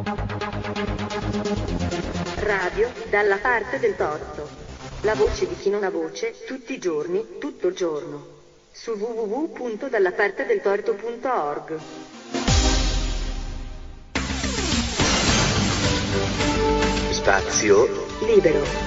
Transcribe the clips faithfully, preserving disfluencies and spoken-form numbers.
Radio dalla parte del torto. La voce di chi non ha voce, tutti i giorni, tutto il giorno. Su w w w punto dallapartedeltorto punto org. Spazio libero.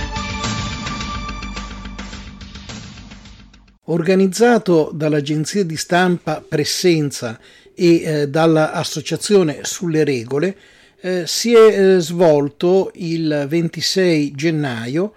Organizzato dall'agenzia di stampa Presenza e eh, dall'associazione Sulle Regole, eh, si è eh, svolto il ventisei gennaio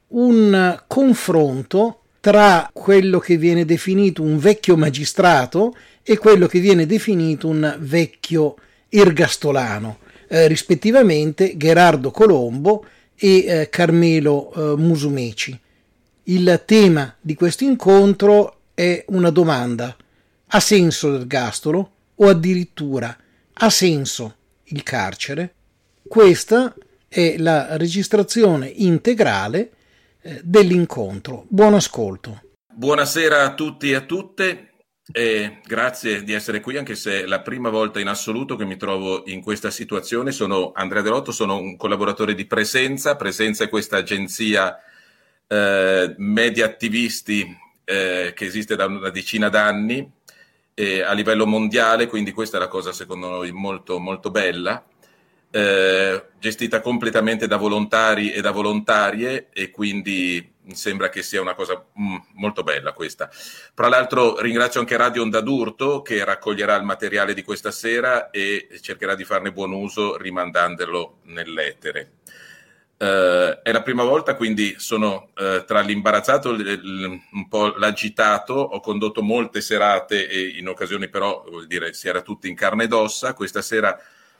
un confronto tra quello che viene definito un vecchio magistrato e quello che viene definito un vecchio ergastolano, eh, rispettivamente Gherardo Colombo e eh, Carmelo eh, Musumeci. Il tema di questo incontro è una domanda: ha senso l'ergastolo o addirittura ha senso il carcere? Questa è la registrazione integrale eh, dell'incontro. Buon ascolto. Buonasera a tutti e a tutte e grazie di essere qui, anche se è la prima volta in assoluto che mi trovo in questa situazione. Sono Andrea Delotto, sono un collaboratore di Presenza. Presenza è questa agenzia Eh, media attivisti eh, che esiste da una decina d'anni eh, a livello mondiale, quindi questa è la cosa secondo noi molto molto bella, eh, gestita completamente da volontari e da volontarie, e quindi mi sembra che sia una cosa mm, molto bella questa. Tra l'altro ringrazio anche Radio Onda d'Urto che raccoglierà il materiale di questa sera e cercherà di farne buon uso rimandandolo nell'etere. Uh, è la prima volta, quindi sono uh, tra l'imbarazzato e un po' l'agitato. Ho condotto molte serate e in occasioni però, vuol dire, si era tutti in carne ed ossa. Questa sera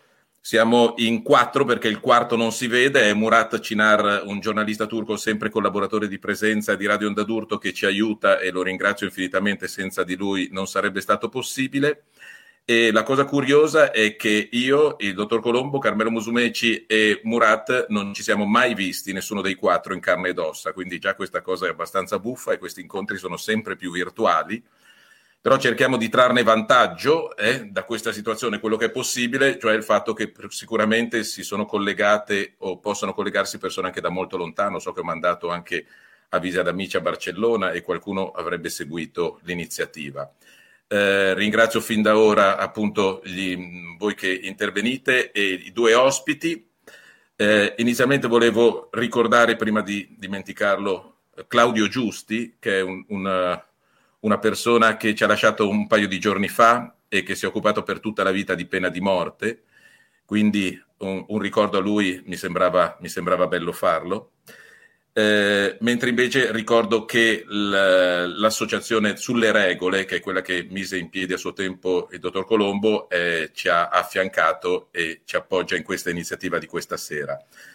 siamo in quattro perché il quarto non si vede, è Murat Çınar, un giornalista turco sempre collaboratore di Presenza e di Radio Onda d'Urto, che ci aiuta e lo ringrazio infinitamente, senza di lui non sarebbe stato possibile. E la cosa curiosa è che io, il dottor Colombo, Carmelo Musumeci e Murat non ci siamo mai visti, nessuno dei quattro, in carne ed ossa, quindi già questa cosa è abbastanza buffa e questi incontri sono sempre più virtuali, però cerchiamo di trarne vantaggio eh, da questa situazione quello che è possibile, cioè il fatto che sicuramente si sono collegate o possono collegarsi persone anche da molto lontano. So che ho mandato anche avvisi ad amici a Barcellona e qualcuno avrebbe seguito l'iniziativa. Eh, ringrazio fin da ora appunto gli, voi che intervenite e i due ospiti. Eh, inizialmente volevo ricordare, prima di dimenticarlo, Claudio Giusti, che è un, una, una persona che ci ha lasciato un paio di giorni fa e che si è occupato per tutta la vita di pena di morte, quindi un, un ricordo a lui mi sembrava, mi sembrava bello farlo. Eh, mentre invece ricordo che l- l'associazione Sulle Regole, che è quella che mise in piedi a suo tempo il dottor Colombo, eh, ci ha affiancato e ci appoggia in questa iniziativa di questa sera.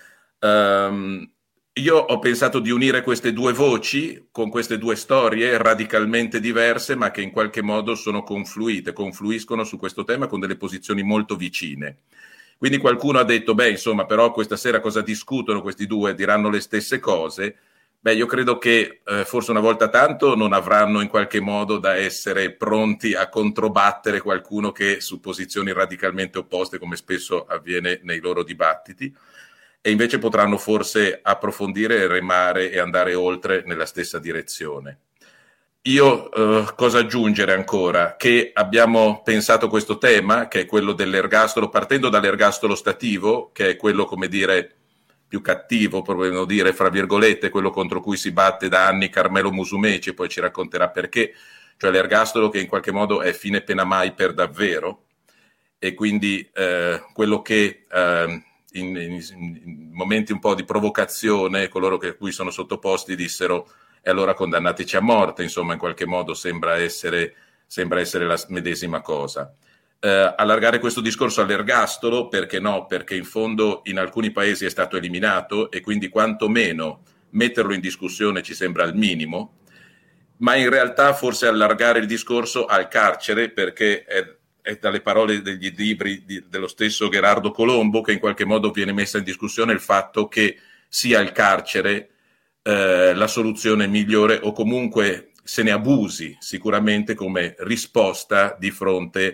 Um, io ho pensato di unire queste due voci con queste due storie radicalmente diverse, ma che in qualche modo sono confluite, confluiscono su questo tema con delle posizioni molto vicine. Quindi qualcuno ha detto, beh, insomma, però questa sera cosa discutono questi due? Diranno le stesse cose? Beh, io credo che eh, forse una volta tanto non avranno in qualche modo da essere pronti a controbattere qualcuno che su posizioni radicalmente opposte, come spesso avviene nei loro dibattiti, e invece potranno forse approfondire, remare e andare oltre nella stessa direzione. Io eh, cosa aggiungere ancora? Che abbiamo pensato questo tema, che è quello dell'ergastolo, partendo dall'ergastolo stativo, che è quello, come dire, più cattivo, proviamo a dire, fra virgolette, quello contro cui si batte da anni Carmelo Musumeci, poi ci racconterà perché, cioè l'ergastolo che in qualche modo è fine pena mai per davvero, e quindi eh, quello che eh, in, in, in momenti un po' di provocazione, coloro che cui sono sottoposti dissero e allora condannateci a morte, insomma, in qualche modo sembra essere, sembra essere la medesima cosa. Eh, allargare questo discorso all'ergastolo, perché no? Perché in fondo in alcuni paesi è stato eliminato e quindi quantomeno metterlo in discussione ci sembra il minimo, ma in realtà forse allargare il discorso al carcere, perché è, è dalle parole degli libri di, dello stesso Gherardo Colombo che in qualche modo viene messa in discussione il fatto che sia il carcere Eh, la soluzione migliore, o comunque se ne abusi sicuramente come risposta di fronte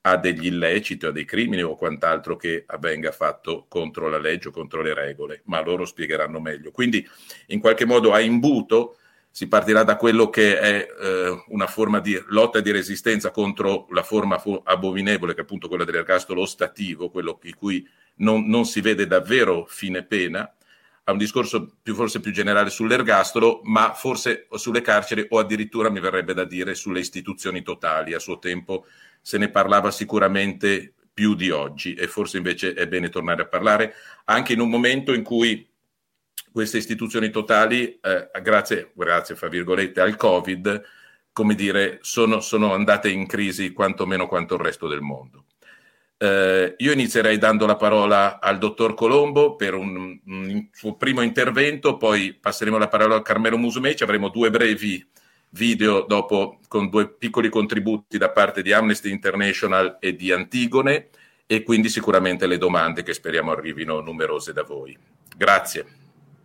a degli illeciti o a dei crimini o quant'altro che avvenga fatto contro la legge o contro le regole, ma loro spiegheranno meglio. Quindi in qualche modo a imbuto si partirà da quello che è eh, una forma di lotta e di resistenza contro la forma fu- abominevole, che è appunto quella dell'ergastolo ostativo, quello di cui non, non si vede davvero fine pena, a un discorso più, forse più generale sull'ergastolo, ma forse sulle carceri o addirittura mi verrebbe da dire sulle istituzioni totali. A suo tempo se ne parlava sicuramente più di oggi e forse invece è bene tornare a parlare anche in un momento in cui queste istituzioni totali, eh, grazie, grazie fra virgolette, al Covid, come dire, sono, sono andate in crisi quantomeno quanto il resto del mondo. Eh, io inizierei dando la parola al dottor Colombo per un, un suo primo intervento, poi passeremo la parola a Carmelo Musumeci, avremo due brevi video dopo con due piccoli contributi da parte di Amnesty International e di Antigone e quindi sicuramente le domande che speriamo arrivino numerose da voi. Grazie.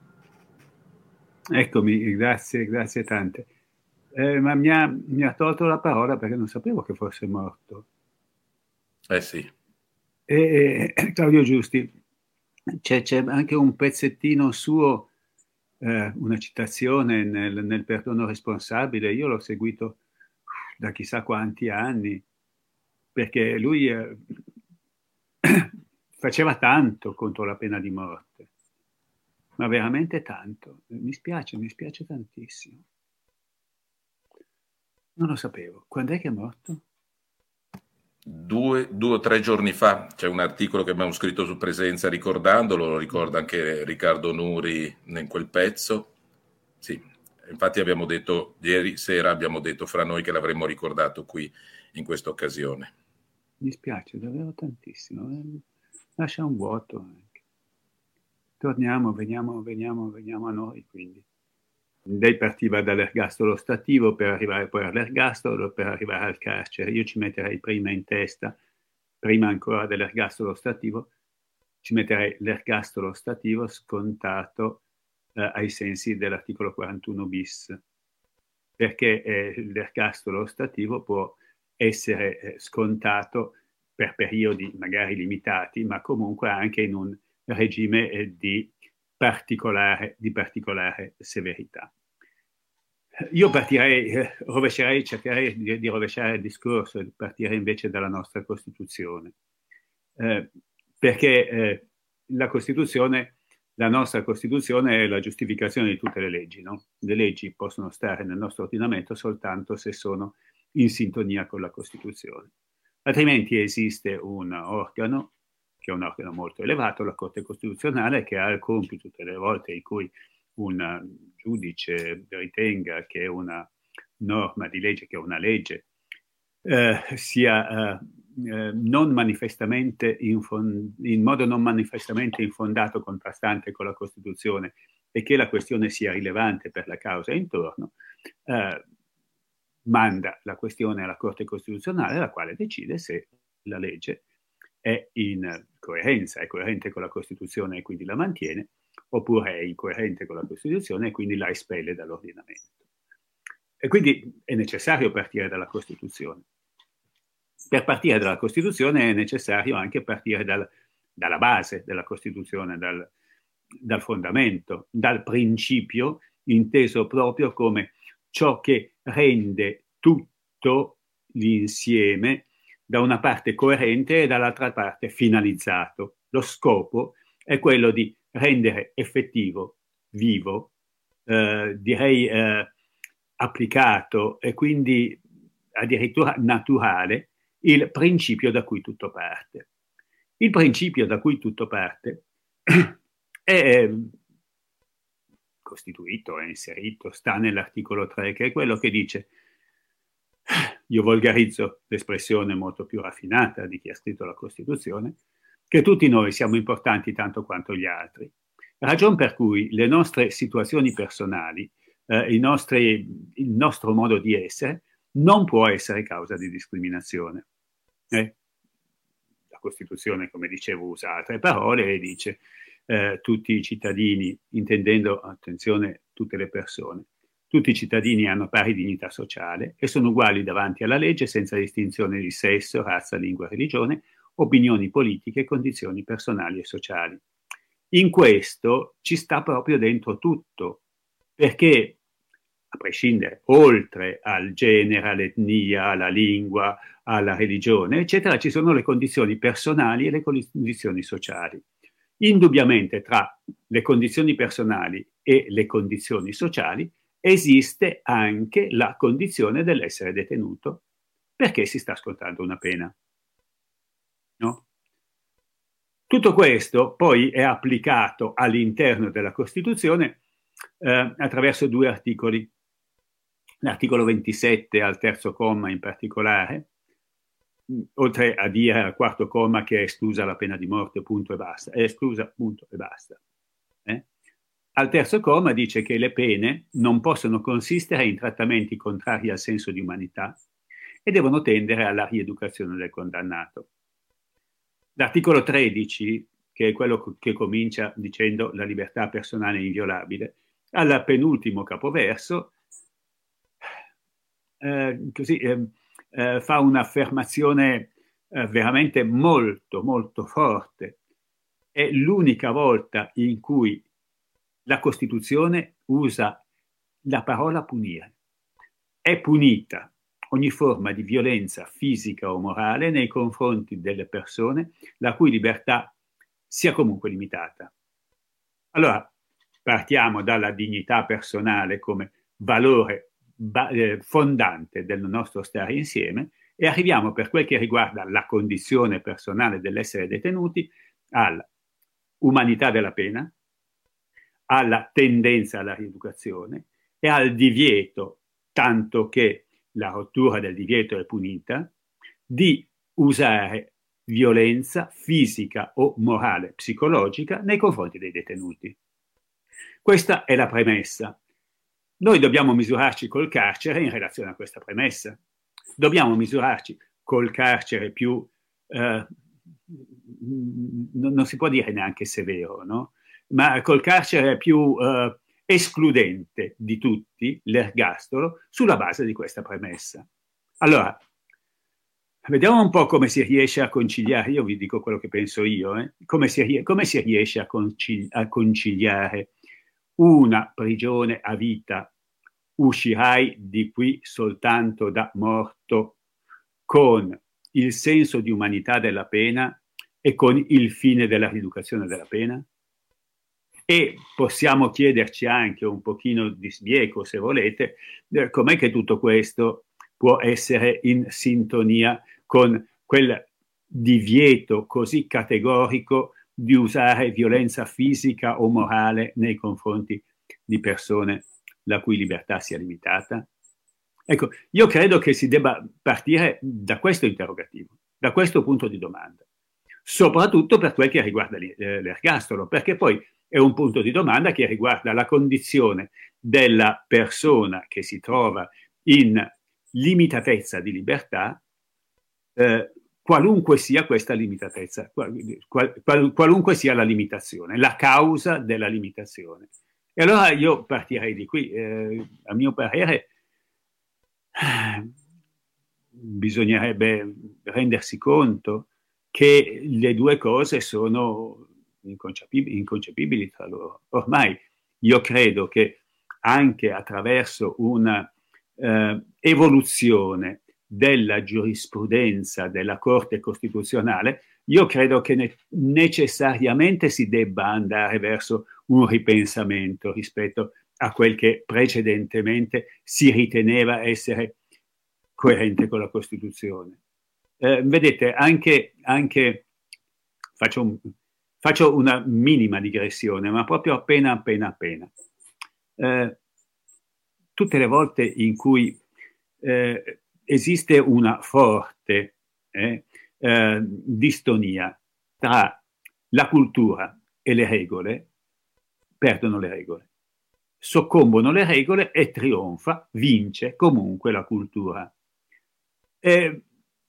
Eccomi, grazie, grazie tante. Eh, ma mi ha, mi ha tolto la parola perché non sapevo che fosse morto. Eh sì. E, e Claudio Giusti, c'è, c'è anche un pezzettino suo, eh, una citazione nel, nel Perdono responsabile. Io l'ho seguito da chissà quanti anni, perché lui eh, faceva tanto contro la pena di morte. Ma veramente tanto. Mi spiace, mi spiace tantissimo. Non lo sapevo. Quando è che è morto? Due, due o tre giorni fa c'è un articolo che abbiamo scritto su Presenza ricordandolo, lo ricorda anche Riccardo Nuri in quel pezzo. Sì, infatti abbiamo detto, ieri sera abbiamo detto fra noi che l'avremmo ricordato qui in questa occasione. Mi spiace davvero tantissimo. Lascia un vuoto anche. Torniamo, veniamo, veniamo, veniamo a noi, quindi. Lei partiva dall'ergastolo ostativo per arrivare poi all'ergastolo, per arrivare al carcere. Io ci metterei prima in testa, prima ancora dell'ergastolo ostativo, ci metterei l'ergastolo ostativo scontato eh, ai sensi dell'articolo quarantuno bis, perché eh, l'ergastolo ostativo può essere eh, scontato per periodi magari limitati, ma comunque anche in un regime eh, di, particolare, di particolare severità. Io partirei, eh, rovescerei, cercherei di, di rovesciare il discorso e partire invece dalla nostra Costituzione, eh, perché eh, la Costituzione, la nostra Costituzione è la giustificazione di tutte le leggi, no? Le leggi possono stare nel nostro ordinamento soltanto se sono in sintonia con la Costituzione. Altrimenti esiste un organo, che è un organo molto elevato, la Corte Costituzionale, che ha il compito tutte le volte in cui un giudice ritenga che una norma di legge, che una legge, eh, sia eh, eh, non manifestamente infond- in modo non manifestamente infondato, contrastante con la Costituzione e che la questione sia rilevante per la causa intorno, eh, manda la questione alla Corte Costituzionale, la quale decide se la legge è in coerenza, è coerente con la Costituzione e quindi la mantiene, oppure è incoerente con la Costituzione e quindi la espelle dall'ordinamento. E quindi è necessario partire dalla Costituzione. Per partire dalla Costituzione è necessario anche partire dal, dalla base della Costituzione, dal, dal fondamento, dal principio inteso proprio come ciò che rende tutto l'insieme da una parte coerente e dall'altra parte finalizzato. Lo scopo è quello di rendere effettivo, vivo, eh, direi eh, applicato e quindi addirittura naturale il principio da cui tutto parte. Il principio da cui tutto parte è costituito, è inserito, sta nell'articolo tre, che è quello che dice, io volgarizzo l'espressione molto più raffinata di chi ha scritto la Costituzione, che tutti noi siamo importanti tanto quanto gli altri. Ragion per cui le nostre situazioni personali, eh, i nostri, il nostro modo di essere, non può essere causa di discriminazione. Eh? La Costituzione, come dicevo, usa altre parole e dice eh, tutti i cittadini, intendendo, attenzione, tutte le persone, Tutti i cittadini hanno pari dignità sociale e sono uguali davanti alla legge senza distinzione di sesso, razza, lingua, religione, opinioni politiche, condizioni personali e sociali. In questo ci sta proprio dentro tutto, perché a prescindere, oltre al genere, all'etnia, alla lingua, alla religione, eccetera, ci sono le condizioni personali e le condizioni sociali. Indubbiamente tra le condizioni personali e le condizioni sociali esiste anche la condizione dell'essere detenuto perché si sta scontando una pena. No? Tutto questo poi è applicato all'interno della Costituzione eh, attraverso due articoli. L'articolo ventisette al terzo comma in particolare, oltre a dire al quarto comma che è esclusa la pena di morte, punto e basta, è esclusa, punto e basta. Eh? Al terzo comma dice che le pene non possono consistere in trattamenti contrari al senso di umanità e devono tendere alla rieducazione del condannato. L'articolo tredici, che è quello che comincia dicendo la libertà personale è inviolabile, al penultimo capoverso eh, così, eh, eh, fa un'affermazione eh, veramente molto, molto forte. È l'unica volta in cui la Costituzione usa la parola punire. È punita ogni forma di violenza fisica o morale nei confronti delle persone la cui libertà sia comunque limitata. Allora, partiamo dalla dignità personale come valore ba- eh, fondante del nostro stare insieme e arriviamo, per quel che riguarda la condizione personale dell'essere detenuti, all'umanità della pena, alla tendenza alla rieducazione e al divieto, tanto che la rottura del divieto è punita, di usare violenza fisica o morale psicologica nei confronti dei detenuti. Questa è la premessa. Noi dobbiamo misurarci col carcere in relazione a questa premessa. Dobbiamo misurarci col carcere più, eh, non, non si può dire neanche severo, no? Ma col carcere più eh, escludente di tutti, l'ergastolo, sulla base di questa premessa. Allora, vediamo un po' come si riesce a conciliare, io vi dico quello che penso io, eh? come, si, come si riesce a, concili- a conciliare una prigione a vita, uscirai di qui soltanto da morto, con il senso di umanità della pena e con il fine della rieducazione della pena? E possiamo chiederci anche un pochino di sbieco, se volete, eh, com'è che tutto questo può essere in sintonia con quel divieto così categorico di usare violenza fisica o morale nei confronti di persone la cui libertà sia limitata? Ecco, io credo che si debba partire da questo interrogativo, da questo punto di domanda, soprattutto per quel che riguarda l'ergastolo, perché poi è un punto di domanda che riguarda la condizione della persona che si trova in limitatezza di libertà, eh, qualunque sia questa limitatezza, qual, qual, qualunque sia la limitazione, la causa della limitazione. E allora io partirei di qui. Eh, a mio parere eh, bisognerebbe rendersi conto che le due cose sono inconcepibili, inconcepibili tra loro. Ormai io credo che anche attraverso una eh, evoluzione della giurisprudenza della Corte Costituzionale, io credo che ne- necessariamente si debba andare verso un ripensamento rispetto a quel che precedentemente si riteneva essere coerente con la Costituzione. Eh, vedete, anche, anche faccio, un, faccio una minima digressione, ma proprio appena, appena, appena. Eh, tutte le volte in cui eh, esiste una forte eh, eh, distonia tra la cultura e le regole, perdono le regole. Soccombono le regole e trionfa, vince comunque la cultura. Eh,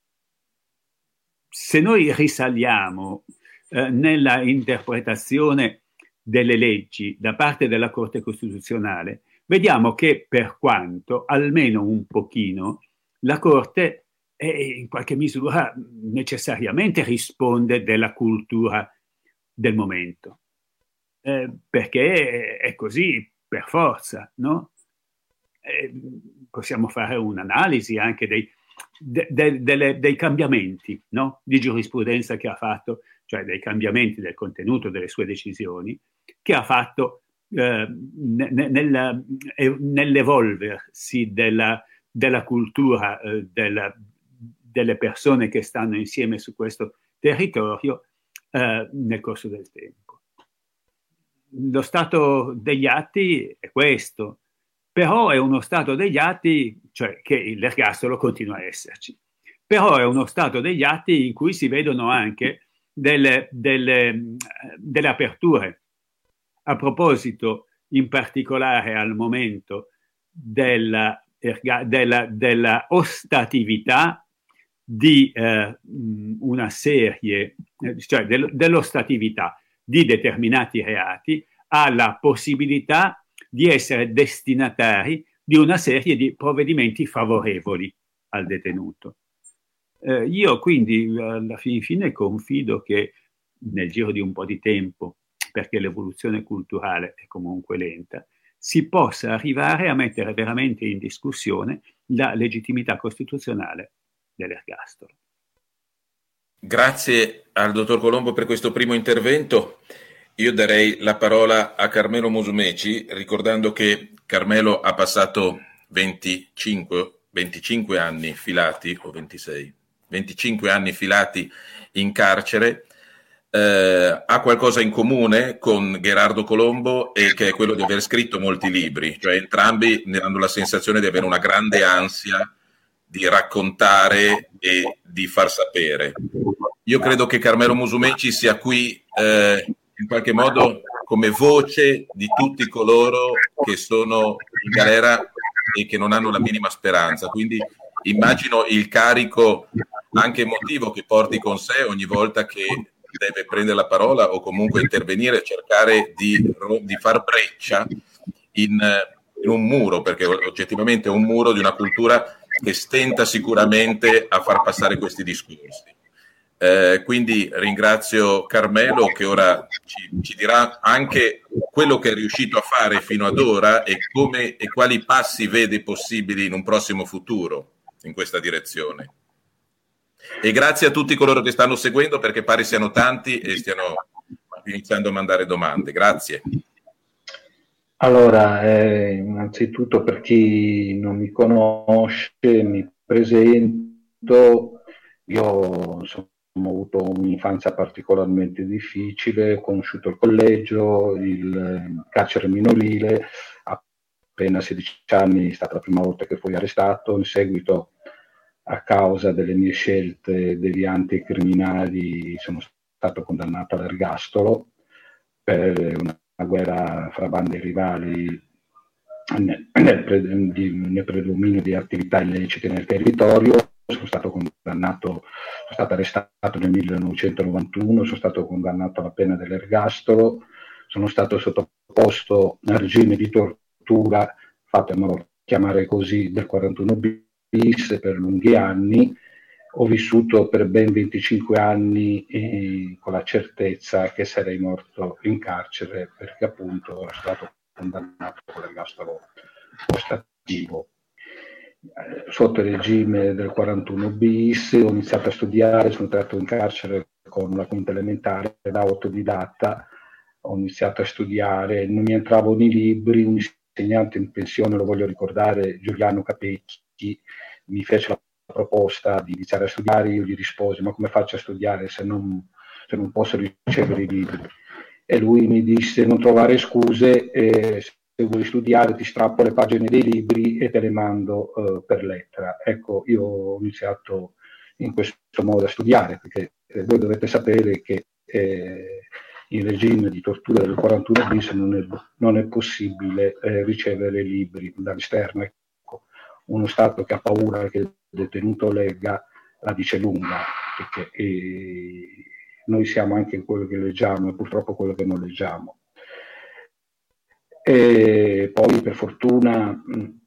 se noi risaliamo eh, nella interpretazione delle leggi da parte della Corte Costituzionale, vediamo che per quanto, almeno un pochino, la Corte eh, in qualche misura necessariamente risponde della cultura del momento, eh, perché è così per forza, no? Eh, possiamo fare un'analisi anche dei, de, de, delle, dei cambiamenti, no? Di giurisprudenza che ha fatto, cioè dei cambiamenti del contenuto delle sue decisioni, che ha fatto eh, nel, nell'evolversi della, della cultura eh, della, delle persone che stanno insieme su questo territorio eh, nel corso del tempo. Lo stato degli atti è questo, però è uno stato degli atti, cioè che l'ergastolo continua a esserci, però è uno stato degli atti in cui si vedono anche delle, delle, delle aperture. A proposito, in particolare al momento della, della, della ostatività di eh, una serie, cioè del, dell'ostatività di determinati reati, alla possibilità di essere destinatari di una serie di provvedimenti favorevoli al detenuto. Eh, io quindi alla fin fine confido che nel giro di un po' di tempo, perché l'evoluzione culturale è comunque lenta, si possa arrivare a mettere veramente in discussione la legittimità costituzionale dell'ergastolo. Grazie al dottor Colombo per questo primo intervento. Io darei la parola a Carmelo Musumeci, ricordando che Carmelo ha passato venticinque, venticinque anni filati, o ventisei, venticinque anni filati in carcere. Eh, ha qualcosa in comune con Gherardo Colombo, e che è quello di aver scritto molti libri, cioè entrambi ne hanno la sensazione di avere una grande ansia di raccontare e di far sapere. Io credo che Carmelo Musumeci sia qui eh, in qualche modo come voce di tutti coloro che sono in galera e che non hanno la minima speranza, quindi immagino il carico anche emotivo che porti con sé ogni volta che deve prendere la parola o comunque intervenire, cercare di, di far breccia in, in un muro, perché oggettivamente è un muro di una cultura che stenta sicuramente a far passare questi discorsi. Eh, quindi ringrazio Carmelo, che ora ci, ci dirà anche quello che è riuscito a fare fino ad ora e come e quali passi vede possibili in un prossimo futuro in questa direzione. E grazie a tutti coloro che stanno seguendo, perché pare siano tanti e stiano iniziando a mandare domande. Grazie. Allora, eh, innanzitutto per chi non mi conosce, mi presento. Io insomma, ho avuto un'infanzia particolarmente difficile, ho conosciuto il collegio, il carcere minorile, appena sedici anni è stata la prima volta che fui arrestato, in seguito a causa delle mie scelte devianti e criminali sono stato condannato all'ergastolo per una guerra fra bande rivali nel, nel, pre, nel predominio di attività illecite nel territorio. Sono stato condannato, sono stato arrestato nel millenovecentonovantuno, sono stato condannato alla pena dell'ergastolo, sono stato sottoposto al regime di tortura, fatemelo chiamare così, del quarantuno bis per lunghi anni. Ho vissuto per ben venticinque anni eh, con la certezza che sarei morto in carcere, perché appunto ero stato condannato con l'ergastolo ostativo. Eh, sotto il regime del quarantuno bis ho iniziato a studiare, sono entrato in carcere con la quinta elementare da autodidatta, ho iniziato a studiare, non mi entravano i libri, un insegnante in pensione, lo voglio ricordare, Giuliano Capecchi, mi fece la proposta di iniziare a studiare. Io gli risposi: ma come faccio a studiare se non, se non posso ricevere i libri? E lui mi disse: non trovare scuse, eh, se vuoi studiare ti strappo le pagine dei libri e te le mando eh, per lettera. Ecco, io ho iniziato in questo modo a studiare, perché eh, voi dovete sapere che eh, in regime di tortura del quarantuno bis non è, non è possibile eh, ricevere libri dall'esterno. Ecco, uno Stato che ha paura che il detenuto legga la dice lunga, perché eh, noi siamo anche quello che leggiamo e purtroppo quello che non leggiamo. E poi per fortuna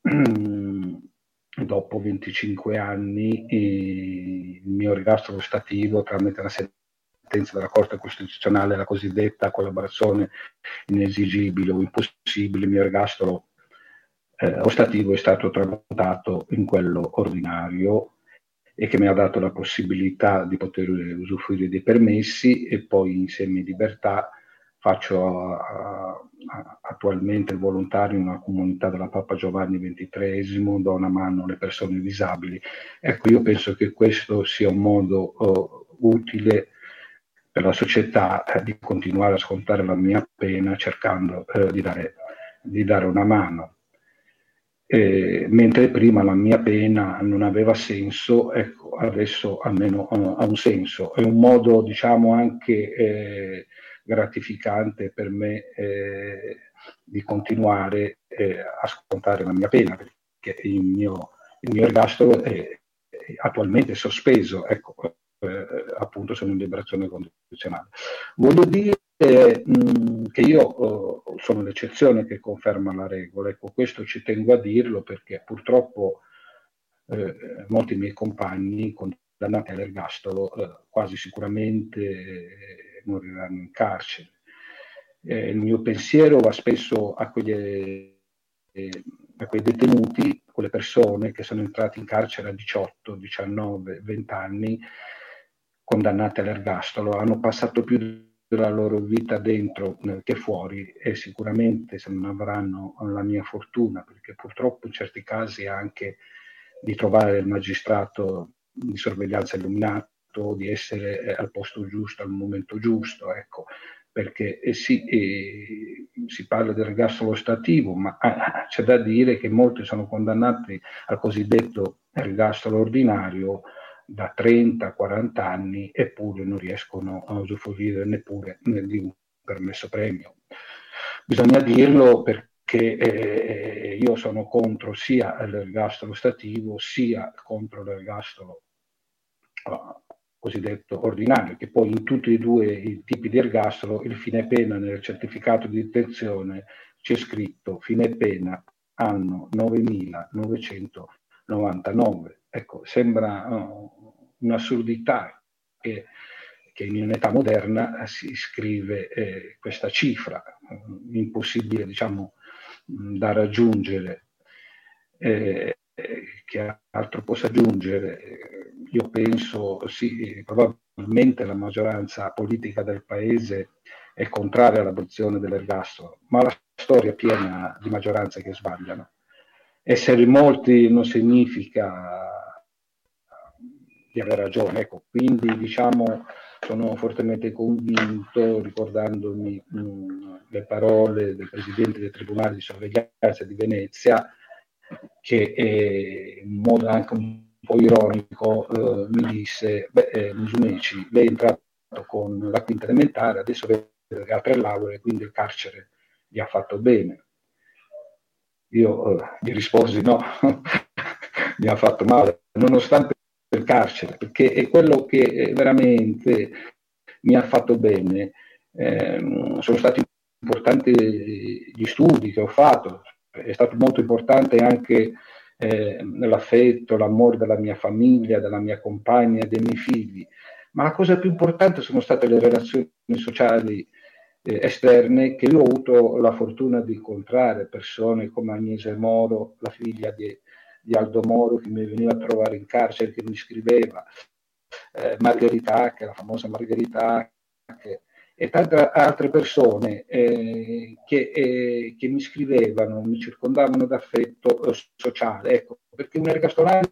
dopo venticinque anni il mio ergastolo ostativo tramite la sentenza della Corte Costituzionale, la cosiddetta collaborazione inesigibile o impossibile, il mio ergastolo eh, ostativo è stato tramutato in quello ordinario, e che mi ha dato la possibilità di poter usufruire dei permessi, e poi in semi-libertà faccio a, a, attualmente il volontario in una comunità della Papa Giovanni ventitreesimo, do una mano alle persone disabili. Ecco, io penso che questo sia un modo uh, utile per la società eh, di continuare a scontare la mia pena, cercando eh, di, dare, di dare una mano. Eh, mentre prima la mia pena non aveva senso, ecco, adesso almeno uh, ha un senso. È un modo, diciamo, anche eh, gratificante per me eh, di continuare eh, a scontare la mia pena, perché il mio, il mio ergastolo è, è attualmente sospeso, ecco, eh, appunto sono in liberazione condizionale. Voglio dire Eh, mh, che io uh, sono l'eccezione che conferma la regola, ecco, questo ci tengo a dirlo, perché purtroppo eh, molti miei compagni condannati all'ergastolo eh, quasi sicuramente eh, moriranno in carcere. Eh, il mio pensiero va spesso a quegli, eh, a quei detenuti, quelle persone che sono entrate in carcere a diciotto, diciannove, venti anni, condannate all'ergastolo, hanno passato più della loro vita dentro eh, che fuori, e sicuramente se non avranno la mia fortuna, perché purtroppo in certi casi anche di trovare il magistrato di sorveglianza illuminato, di essere eh, al posto giusto, al momento giusto, ecco, perché eh, sì, eh, si parla del ergastolo ostativo, ma ah, c'è da dire che molti sono condannati al cosiddetto ergastolo ordinario da trenta quaranta anni, eppure non riescono a usufruire neppure di un permesso premio. Bisogna dirlo perché eh, io sono contro sia l'ergastolo ostativo sia contro l'ergastolo uh, cosiddetto ordinario, che poi in tutti e due i tipi di ergastolo il fine pena nel certificato di detenzione c'è scritto fine pena anno novemilanovecentonovantanove. Ecco, sembra uh, un'assurdità che, che in un'età moderna si scrive eh, questa cifra, eh, impossibile, diciamo, da raggiungere. Eh, che altro possa aggiungere? Io penso, sì, probabilmente la maggioranza politica del paese è contraria all'abolizione dell'ergastolo, ma la storia è piena di maggioranze che sbagliano. Essere molti non significa di avere ragione, ecco, quindi diciamo sono fortemente convinto, ricordandomi mh, le parole del presidente del Tribunale di Sorveglianza di Venezia, che eh, in modo anche un po' ironico eh, mi disse: beh, eh, Musumeci, lei è entrato con la quinta elementare, adesso vede che ha tre lauree, quindi il carcere gli ha fatto bene. Io eh, gli risposi no, mi ha fatto male, nonostante il carcere, perché è quello che veramente mi ha fatto bene. Eh, sono stati importanti gli studi che ho fatto, è stato molto importante anche eh, l'affetto, l'amore della mia famiglia, della mia compagna, dei miei figli, ma la cosa più importante sono state le relazioni sociali eh, esterne, che io ho avuto la fortuna di incontrare persone come Agnese Moro, la figlia di di Aldo Moro, che mi veniva a trovare in carcere, che mi scriveva, eh, Margherita Hack, la famosa Margherita Hack, e tante altre persone eh, che, eh, che mi scrivevano, mi circondavano d'affetto eh, sociale, ecco, perché un ergastolano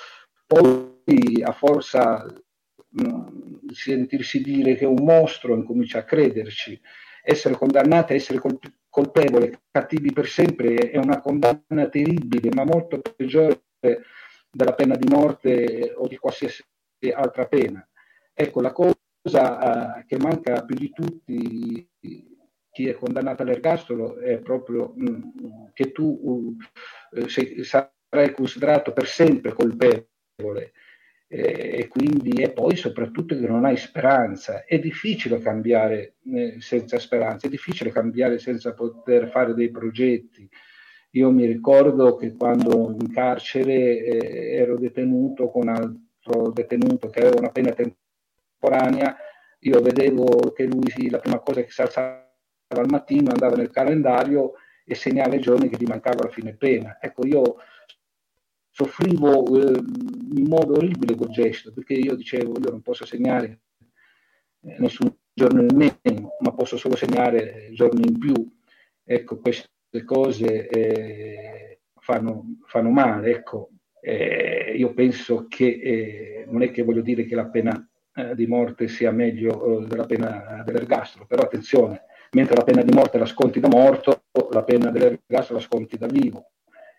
poi a forza mh, sentirsi dire che è un mostro incomincia a crederci, essere condannati a essere colpiti colpevole, cattivi per sempre, è una condanna terribile, ma molto peggiore della pena di morte o di qualsiasi altra pena. Ecco, la cosa uh, che manca più di tutti chi è condannato all'ergastolo è proprio mh, che tu uh, sei, sarai considerato per sempre colpevole, eh, e quindi e poi soprattutto che non hai speranza. È difficile cambiare eh, senza speranza, è difficile cambiare senza poter fare dei progetti. Io mi ricordo che quando in carcere eh, ero detenuto con altro detenuto che aveva una pena temporanea, io vedevo che lui la prima cosa che si alzava al mattino andava nel calendario e segnava i giorni che gli mancava la fine pena. Ecco, io soffrivo eh, in modo orribile quel gesto, perché io dicevo, io non posso segnare eh, nessun giorno in meno, ma posso solo segnare giorni in più. Ecco, queste cose eh, fanno, fanno male. Ecco, eh, io penso che eh, non è che voglio dire che la pena eh, di morte sia meglio eh, della pena dell'ergastolo, però attenzione, mentre la pena di morte la sconti da morto, la pena dell'ergastolo la sconti da vivo.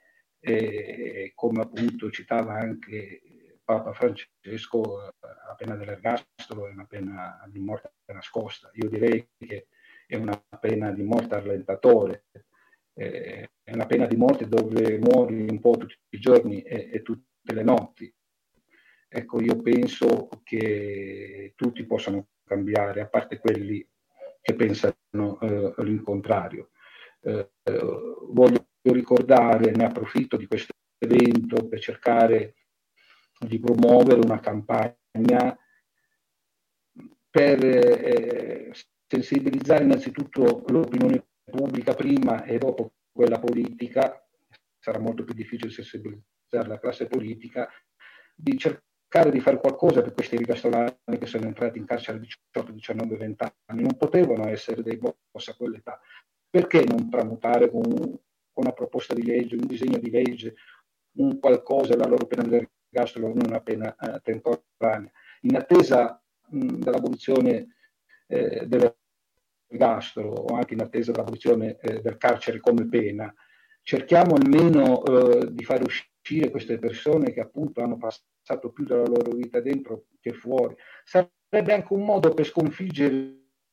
E come appunto citava anche Papa Francesco, la pena dell'ergastolo è una pena di morte nascosta. Io direi che è una pena di morte allentatore, eh, è una pena di morte dove muori un po' tutti i giorni e, e tutte le notti. Ecco, io penso che tutti possano cambiare, a parte quelli che pensano eh, l'incontrario. Eh, voglio ricordare, ne approfitto di questo evento per cercare di promuovere una campagna per eh, sensibilizzare innanzitutto l'opinione pubblica prima e dopo quella politica. Sarà molto più difficile sensibilizzare la classe politica, di cercare di fare qualcosa per questi ergastolani che sono entrati in carcere a diciotto, diciannove, venti anni. Non potevano essere dei boss a quell'età. Perché non tramutare con, con una proposta di legge, un disegno di legge, un qualcosa, la loro pena dell'ergastolo non una pena eh, temporanea? In attesa mh, dell'abolizione eh, dell'ergastolo o anche in attesa dell'abolizione eh, del carcere come pena, cerchiamo almeno eh, di far uscire queste persone che appunto hanno passato più della loro vita dentro che fuori. Sarebbe anche un modo per sconfiggere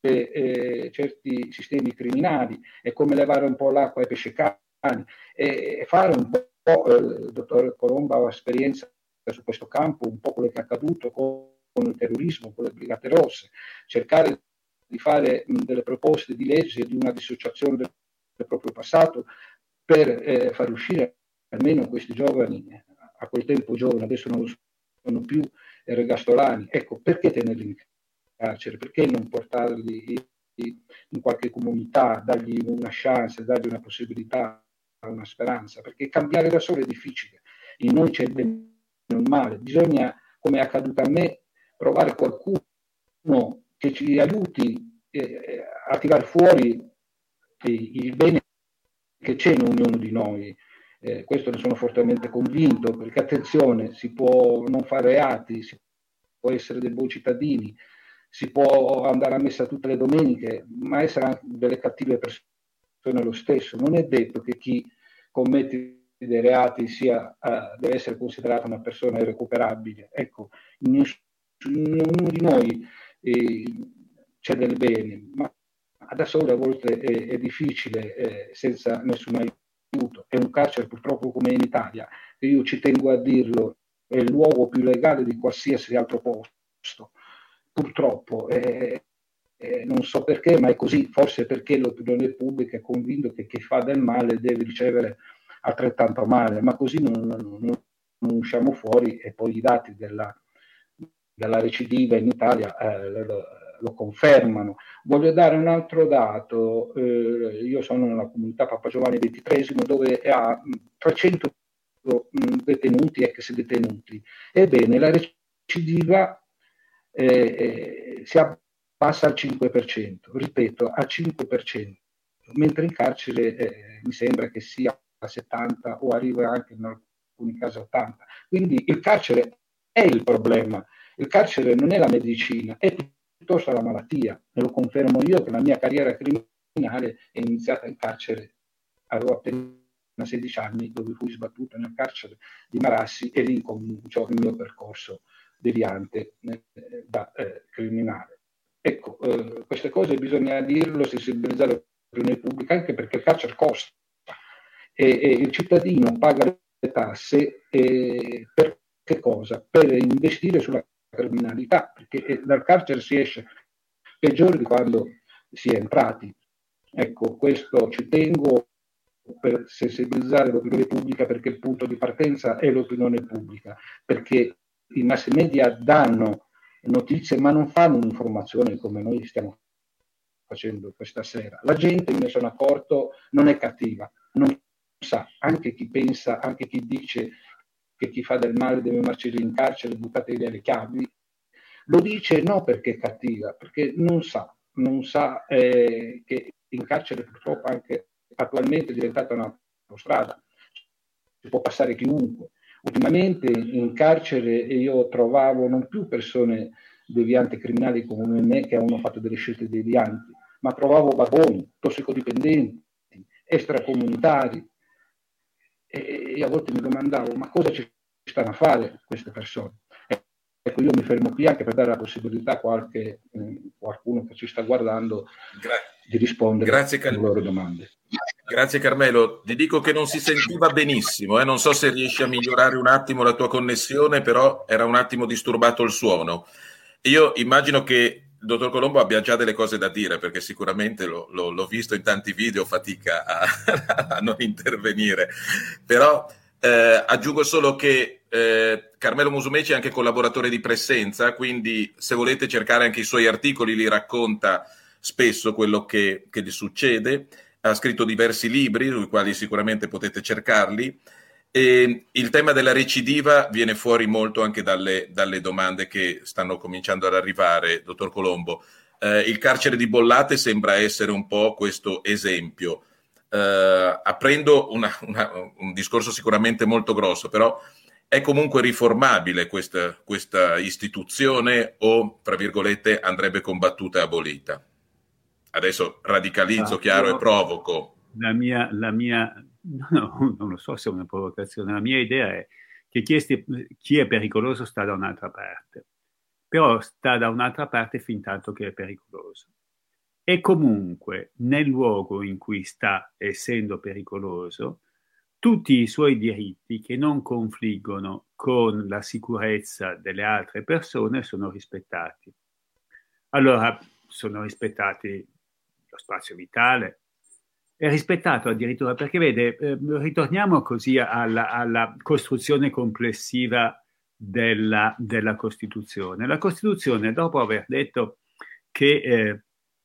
Eh, certi sistemi criminali, è come levare un po' l'acqua ai pesce cani e fare un po', eh, il dottor Colomba ha esperienza su questo campo, un po' quello che è accaduto con, con il terrorismo, con le Brigate Rosse, cercare di fare mh, delle proposte di legge, di una dissociazione del, del proprio passato per eh, far uscire almeno questi giovani, a quel tempo giovani, adesso non lo sono più, ergastolani. Ecco, perché tenerli in carcere? Perché non portarli in qualche comunità, dargli una chance, dargli una possibilità, una speranza? Perché cambiare da solo è difficile. In noi c'è il bene e il male. Bisogna, come è accaduto a me, provare qualcuno che ci aiuti eh, a tirare fuori eh, il bene che c'è in ognuno di noi. Eh, questo ne sono fortemente convinto, perché attenzione, si può non fare reati, si può essere dei buoni cittadini, si può andare a messa tutte le domeniche, ma essere anche delle cattive persone lo stesso. Non è detto che chi commette dei reati sia, uh, deve essere considerata una persona irrecuperabile. Ecco, in ognuno di noi eh, c'è del bene, ma da solo a volte è, è difficile eh, senza nessun aiuto. È un carcere purtroppo come in Italia, e io ci tengo a dirlo, è il luogo più legale di qualsiasi altro posto. Purtroppo, eh, eh, non so perché, ma è così, forse perché l'opinione pubblica è convinta che chi fa del male deve ricevere altrettanto male, ma così non, non, non usciamo fuori, e poi i dati della, della recidiva in Italia eh, lo, lo confermano. Voglio dare un altro dato, eh, io sono nella comunità Papa Giovanni ventitreesimo dove ha trecento detenuti, ex detenuti. Ebbene, la recidiva Eh, si abbassa al cinque per cento, ripeto, al cinque per cento, mentre in carcere eh, mi sembra che sia a settanta o arriva anche in alcuni casi a ottanta. Quindi il carcere è il problema, il carcere non è la medicina, è piuttosto la malattia. Me lo confermo io che la mia carriera criminale è iniziata in carcere, avevo appena sedici anni, dove fui sbattuto nel carcere di Marassi e lì cominciò il mio percorso deviante eh, da eh, criminale. Ecco, eh, queste cose bisogna dirlo, sensibilizzare l'opinione pubblica, anche perché il carcere costa e, e il cittadino paga le tasse eh, per che cosa? Per investire sulla criminalità, perché dal carcere si esce peggiore di quando si è entrati. Ecco, questo ci tengo per sensibilizzare l'opinione pubblica, perché il punto di partenza è l'opinione pubblica, perché i mass media danno notizie ma non fanno un'informazione come noi stiamo facendo questa sera. La gente, me ne sono accorto, non è cattiva, non sa, anche chi pensa, anche chi dice che chi fa del male deve marcire in carcere, buttate via le chiavi, lo dice no perché è cattiva, perché non sa, non sa eh, che in carcere purtroppo anche attualmente è diventata una strada, si può passare chiunque. Ultimamente in carcere io trovavo non più persone devianti criminali come me che avevano fatto delle scelte devianti, ma trovavo vagoni, tossicodipendenti, extracomunitari, e, e a volte mi domandavo ma cosa ci stanno a fare queste persone? Ecco, io mi fermo qui anche per dare la possibilità a qualche, eh, qualcuno che ci sta guardando Gra- di rispondere Grazie, alle loro domande. Grazie Carmelo, ti dico che non si sentiva benissimo, eh? Non so se riesci a migliorare un attimo la tua connessione, però era un attimo disturbato il suono. Io immagino che il dottor Colombo abbia già delle cose da dire, perché sicuramente lo, lo, l'ho visto in tanti video, fatica a, a non intervenire, però eh, aggiungo solo che eh, Carmelo Musumeci è anche collaboratore di Presenza, quindi se volete cercare anche i suoi articoli li racconta spesso quello che, che gli succede. Ha scritto diversi libri, sui quali sicuramente potete cercarli, e il tema della recidiva viene fuori molto anche dalle, dalle domande che stanno cominciando ad arrivare, dottor Colombo. Eh, il carcere di Bollate sembra essere un po' questo esempio. Eh, aprendo una, una, un discorso sicuramente molto grosso, però è comunque riformabile questa, questa istituzione o, tra virgolette, andrebbe combattuta e abolita? Adesso radicalizzo, chiaro, e provoco. La mia, la mia no, non lo so se è una provocazione, la mia idea è che chi è, chi è pericoloso sta da un'altra parte, però sta da un'altra parte fin tanto che è pericoloso. E comunque nel luogo in cui sta essendo pericoloso, tutti i suoi diritti che non confliggono con la sicurezza delle altre persone sono rispettati. Allora, sono rispettati lo spazio vitale, è rispettato addirittura perché, vede, eh, ritorniamo così alla, alla costruzione complessiva della, della Costituzione. La Costituzione, dopo aver detto che eh,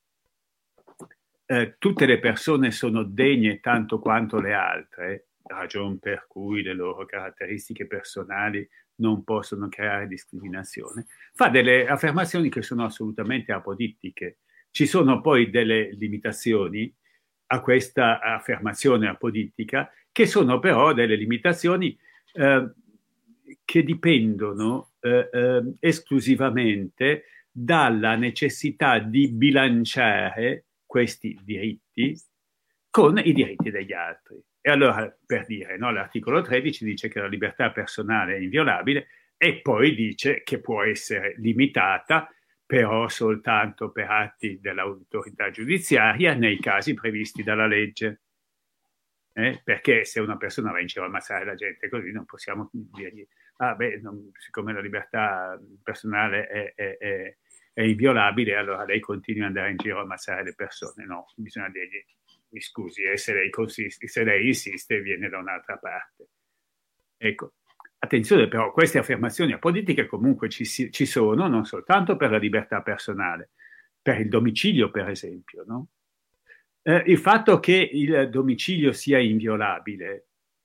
eh, tutte le persone sono degne tanto quanto le altre, ragion per cui le loro caratteristiche personali non possono creare discriminazione, fa delle affermazioni che sono assolutamente apodittiche. Ci sono poi delle limitazioni a questa affermazione apodittica, che sono però delle limitazioni eh, che dipendono eh, eh, esclusivamente dalla necessità di bilanciare questi diritti con i diritti degli altri. E allora, per dire, no, l'articolo tredici dice che la libertà personale è inviolabile e poi dice che può essere limitata però soltanto per atti dell'autorità giudiziaria nei casi previsti dalla legge. Eh? Perché se una persona va in giro a ammazzare la gente così non possiamo dirgli ah beh, non, siccome la libertà personale è, è, è, è inviolabile, allora lei continua ad andare in giro a ammazzare le persone. No, bisogna dirgli mi scusi, e se lei, consiste, se lei insiste viene da un'altra parte. Ecco. Attenzione però, queste affermazioni apodittiche comunque ci, ci sono, non soltanto per la libertà personale, per il domicilio per esempio, no? Eh, il fatto che il domicilio sia inviolabile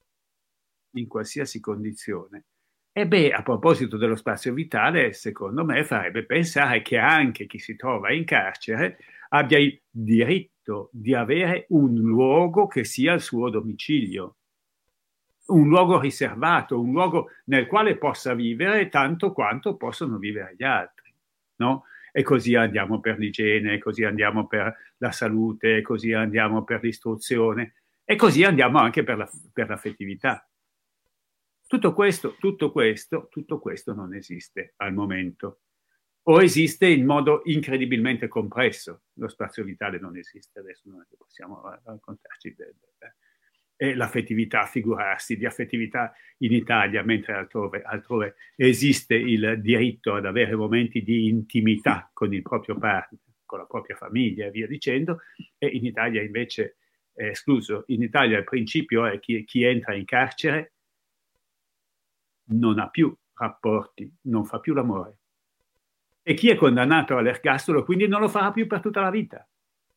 in qualsiasi condizione, e beh, a proposito dello spazio vitale, secondo me farebbe pensare che anche chi si trova in carcere abbia il diritto di avere un luogo che sia il suo domicilio. Un luogo riservato, un luogo nel quale possa vivere tanto quanto possono vivere gli altri, no? E così andiamo per l'igiene, così andiamo per la salute, così andiamo per l'istruzione e così andiamo anche per, la, per l'affettività. Tutto questo, tutto questo, tutto questo non esiste al momento. O esiste in modo incredibilmente compresso. Lo spazio vitale non esiste, adesso non possiamo raccontarci del, e l'affettività, figurarsi, di affettività in Italia, mentre altrove, altrove esiste il diritto ad avere momenti di intimità con il proprio partner, con la propria famiglia e via dicendo, e in Italia invece è escluso. In Italia il principio è che chi entra in carcere non ha più rapporti, non fa più l'amore. E chi è condannato all'ergastolo quindi non lo farà più per tutta la vita.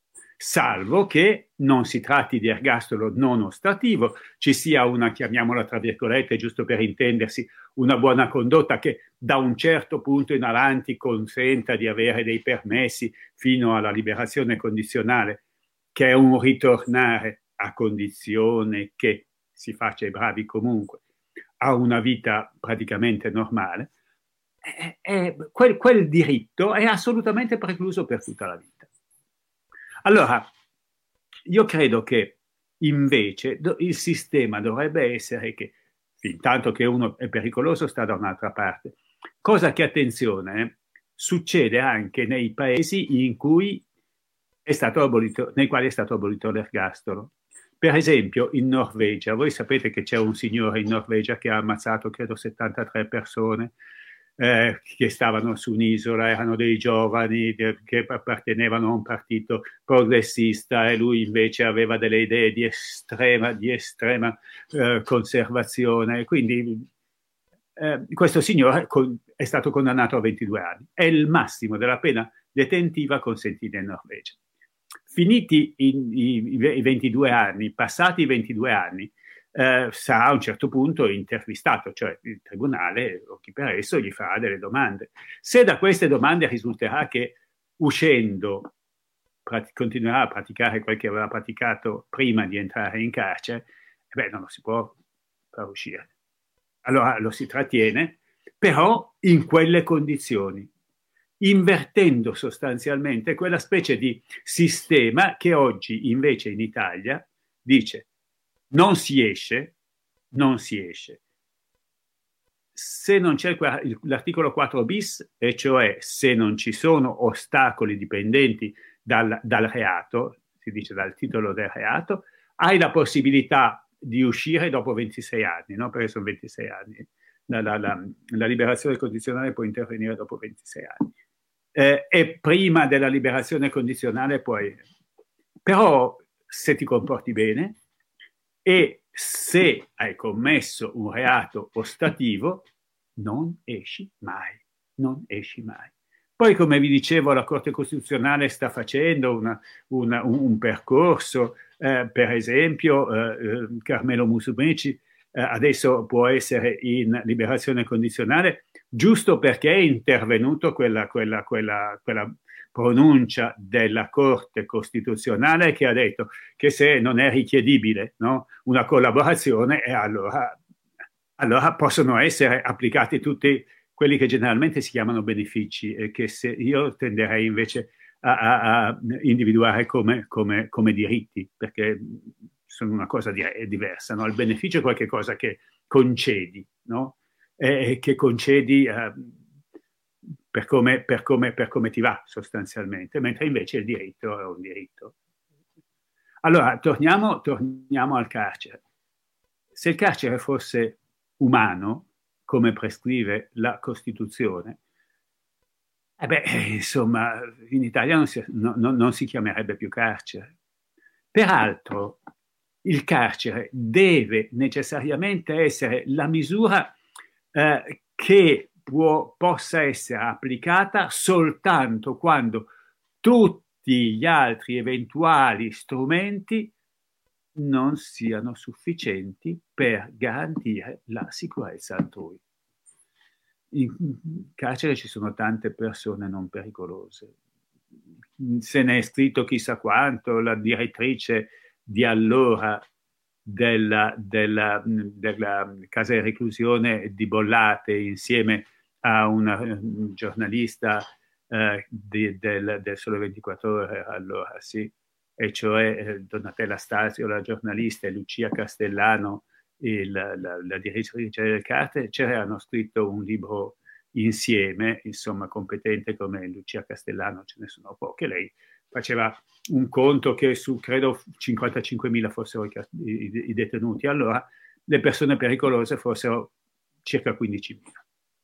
Salvo che non si tratti di ergastolo non ostativo, ci sia una, chiamiamola tra virgolette, giusto per intendersi, una buona condotta che da un certo punto in avanti consenta di avere dei permessi fino alla liberazione condizionale, che è un ritornare a condizione che si faccia i bravi comunque, a una vita praticamente normale, è, è, quel, quel diritto è assolutamente precluso per tutta la vita. Allora, io credo che invece il sistema dovrebbe essere che, fin tanto che uno è pericoloso, sta da un'altra parte. Cosa che, attenzione, succede anche nei paesi in cui è stato abolito, nei quali è stato abolito l'ergastolo. Per esempio, in Norvegia, voi sapete che c'è un signore in Norvegia che ha ammazzato, credo, settantatré persone, Eh, che stavano su un'isola, erano dei giovani de, che appartenevano a un partito progressista, e lui invece aveva delle idee di estrema, di estrema eh, conservazione. Quindi eh, questo signore con, è stato condannato a ventidue anni. È il massimo della pena detentiva consentita in Norvegia. Finiti i, i, i ventidue anni, passati i ventidue anni, Eh, sarà a un certo punto intervistato, cioè il tribunale o chi per esso gli farà delle domande. Se da queste domande risulterà che uscendo prat- continuerà a praticare quel che aveva praticato prima di entrare in carcere, eh beh, non lo si può far uscire. Allora lo si trattiene, però in quelle condizioni, invertendo sostanzialmente quella specie di sistema che oggi invece in Italia dice: non si esce, non si esce. Se non c'è l'articolo quattro bis, e cioè se non ci sono ostacoli dipendenti dal, dal reato, si dice dal titolo del reato, hai la possibilità di uscire dopo ventisei anni, no? Perché sono ventisei anni. La, la, la, la liberazione condizionale può intervenire dopo ventisei anni. Eh, e prima della liberazione condizionale puoi... Però se ti comporti bene, e se hai commesso un reato ostativo, non esci mai, non esci mai. Poi, come vi dicevo, la Corte Costituzionale sta facendo una, una, un, un percorso, eh, per esempio, eh, Carmelo Musumeci eh, adesso può essere in liberazione condizionale, giusto perché è intervenuto quella, quella, quella, quella pronuncia della Corte Costituzionale che ha detto che se non è richiedibile, no, una collaborazione, e allora, allora possono essere applicati tutti quelli che generalmente si chiamano benefici, e che se io tenderei invece a, a, a individuare come, come, come diritti, perché sono una cosa di, diversa. No? Il beneficio è qualcosa che concedi, no? E, e che concedi eh, per, come, per, come, per come ti va sostanzialmente, mentre invece il diritto è un diritto. Allora, torniamo, torniamo al carcere. Se il carcere fosse umano, come prescrive la Costituzione, eh beh, insomma, in Italia non si, no, no, non si chiamerebbe più carcere. Peraltro, il carcere deve necessariamente essere la misura eh, che può, possa essere applicata soltanto quando tutti gli altri eventuali strumenti non siano sufficienti per garantire la sicurezza altrui. In carcere ci sono tante persone non pericolose. Se ne è scritto chissà quanto. La direttrice di allora della, della, della casa di reclusione di Bollate, insieme a una un giornalista eh, di, del, del Sole ventiquattro Ore, allora sì, e cioè eh, Donatella Stasio, la giornalista, e Lucia Castellano, il, la, la direttrice del carcere, hanno scritto un libro insieme, insomma, competente come Lucia Castellano, ce ne sono poche. Lei faceva un conto che su, credo, cinquantacinquemila fossero i, i, i detenuti, allora le persone pericolose fossero circa quindicimila.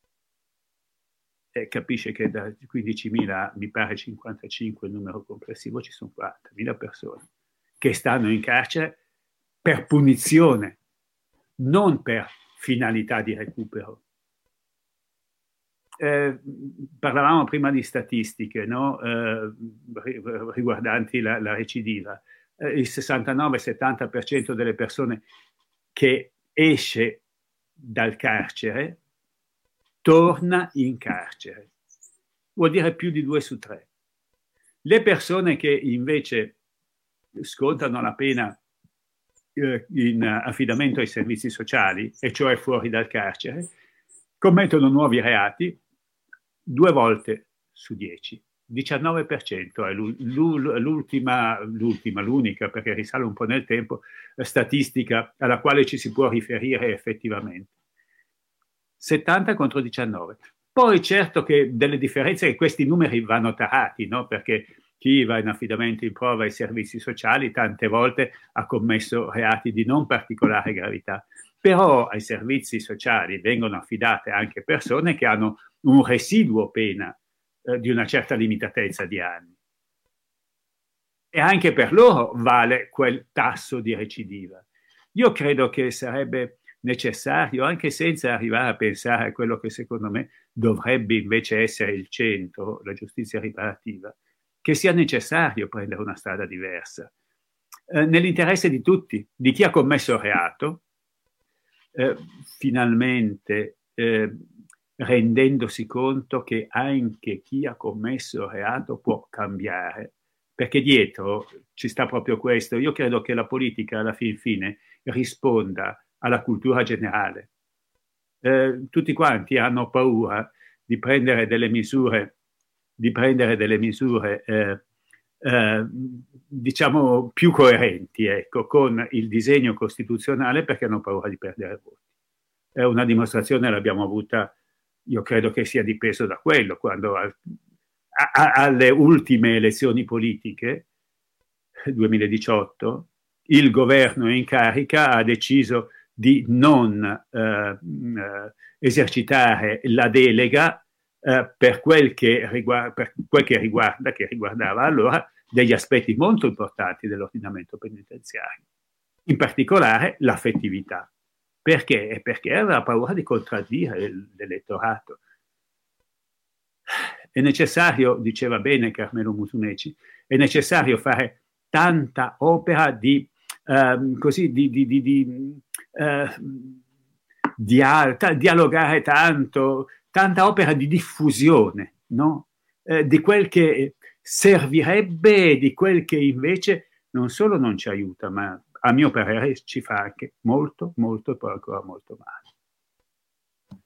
E capisce che da quindicimila, mi pare cinquantacinque il numero complessivo, ci sono quarantamila persone che stanno in carcere per punizione, non per finalità di recupero. Eh, parlavamo prima di statistiche, no? eh, riguardanti la, la recidiva. Eh, il sessantanove settanta per cento delle persone che esce dal carcere torna in carcere. Vuol dire più di due su tre. Le persone che invece scontano la pena eh, in affidamento ai servizi sociali, e cioè fuori dal carcere, commettono nuovi reati due volte su dieci, diciannove per cento è l'ultima, l'ultima, l'unica, perché risale un po' nel tempo, statistica alla quale ci si può riferire effettivamente. settanta contro diciannove. Poi certo che delle differenze, che questi numeri vanno tarati, no? Perché chi va in affidamento in prova ai servizi sociali tante volte ha commesso reati di non particolare gravità. Però ai servizi sociali vengono affidate anche persone che hanno un residuo pena eh, di una certa limitatezza di anni. E anche per loro vale quel tasso di recidiva. Io credo che sarebbe necessario, anche senza arrivare a pensare a quello che secondo me dovrebbe invece essere il centro, la giustizia riparativa, che sia necessario prendere una strada diversa, eh, nell'interesse di tutti, di chi ha commesso il reato, eh, finalmente eh, rendendosi conto che anche chi ha commesso il reato può cambiare, perché dietro ci sta proprio questo. Io credo che la politica alla fin fine risponda alla cultura generale. Eh, tutti quanti hanno paura di prendere delle misure, di prendere delle misure eh, eh, diciamo più coerenti, ecco, con il disegno costituzionale, perché hanno paura di perdere voti. È una dimostrazione, l'abbiamo avuta, io credo che sia dipeso da quello, quando a, a, alle ultime elezioni politiche, duemiladiciotto, il governo in carica ha deciso di non eh, eh, esercitare la delega eh, per, quel che riguarda, per quel che riguarda, che riguardava allora degli aspetti molto importanti dell'ordinamento penitenziario, in particolare l'affettività. Perché? Perché aveva paura di contraddire l'elettorato. È necessario, diceva bene Carmelo Musumeci, è necessario fare tanta opera di Uh, così di, di, di, di, uh, dia, ta, dialogare tanto, tanta opera di diffusione, no? Uh, di quel che servirebbe e di quel che invece non solo non ci aiuta, ma a mio parere ci fa anche molto, molto e poi ancora molto male.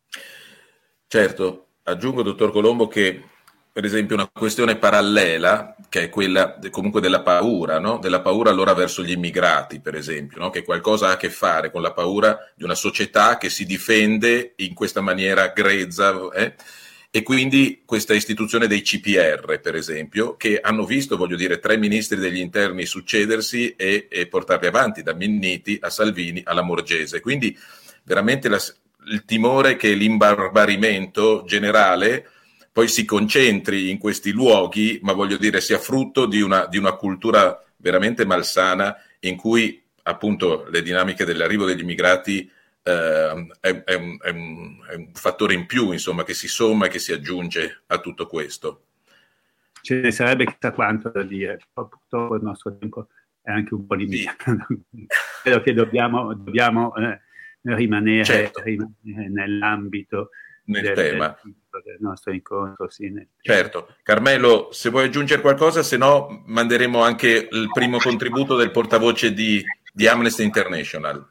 Certo, aggiungo, dottor Colombo, che per esempio una questione parallela, che è quella comunque della paura, no? Della paura allora verso gli immigrati, per esempio, no? Che qualcosa ha a che fare con la paura di una società che si difende in questa maniera grezza, eh? E quindi questa istituzione dei C P R, per esempio, che hanno visto, voglio dire, tre ministri degli interni succedersi e, e portarli avanti, da Minniti a Salvini alla Morgese. Quindi veramente la, il timore che l'imbarbarimento generale poi si concentri in questi luoghi, ma voglio dire sia frutto di una, di una cultura veramente malsana, in cui appunto le dinamiche dell'arrivo degli immigrati eh, è, è, un, è, un, è un fattore in più, insomma, che si somma e che si aggiunge a tutto questo. Ce ne sarebbe chissà quanto da dire, purtroppo il nostro tempo è anche un po' limitato. Credo che dobbiamo, dobbiamo eh, rimanere, certo. rimanere nell'ambito nel del, tema del, del nostro incontro. Sì, nel... Certo. Carmelo, se vuoi aggiungere qualcosa, se no manderemo anche il primo contributo del portavoce di, di Amnesty International.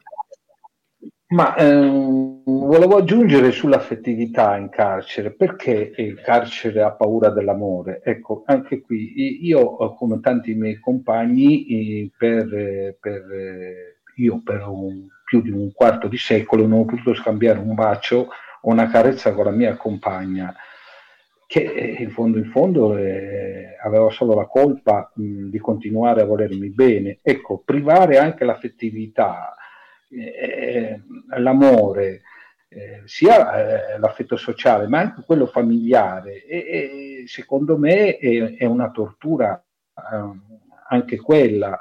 Ma ehm, volevo aggiungere sull'affettività in carcere, perché il carcere ha paura dell'amore. Ecco, anche qui io, come tanti miei compagni, per, per, io per un, più di un quarto di secolo non ho potuto scambiare un bacio o una carezza con la mia compagna, che in fondo in fondo eh, aveva solo la colpa mh, di continuare a volermi bene. Ecco, privare anche l'affettività, eh, l'amore, eh, sia eh, l'affetto sociale ma anche quello familiare, e, e secondo me è, è una tortura eh, anche quella.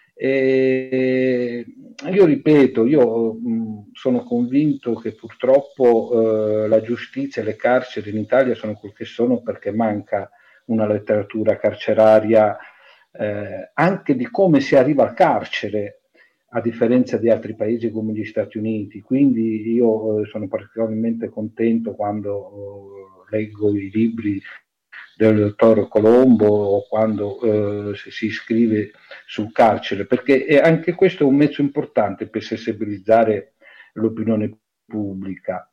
E io ripeto, io mh, sono convinto che purtroppo eh, la giustizia e le carceri in Italia sono quel che sono perché manca una letteratura carceraria eh, anche di come si arriva al carcere, a differenza di altri paesi come gli Stati Uniti. Quindi io eh, sono particolarmente contento quando eh, leggo i libri del dottor Colombo o quando eh, si iscrive sul carcere, perché è anche questo è un mezzo importante per sensibilizzare l'opinione pubblica.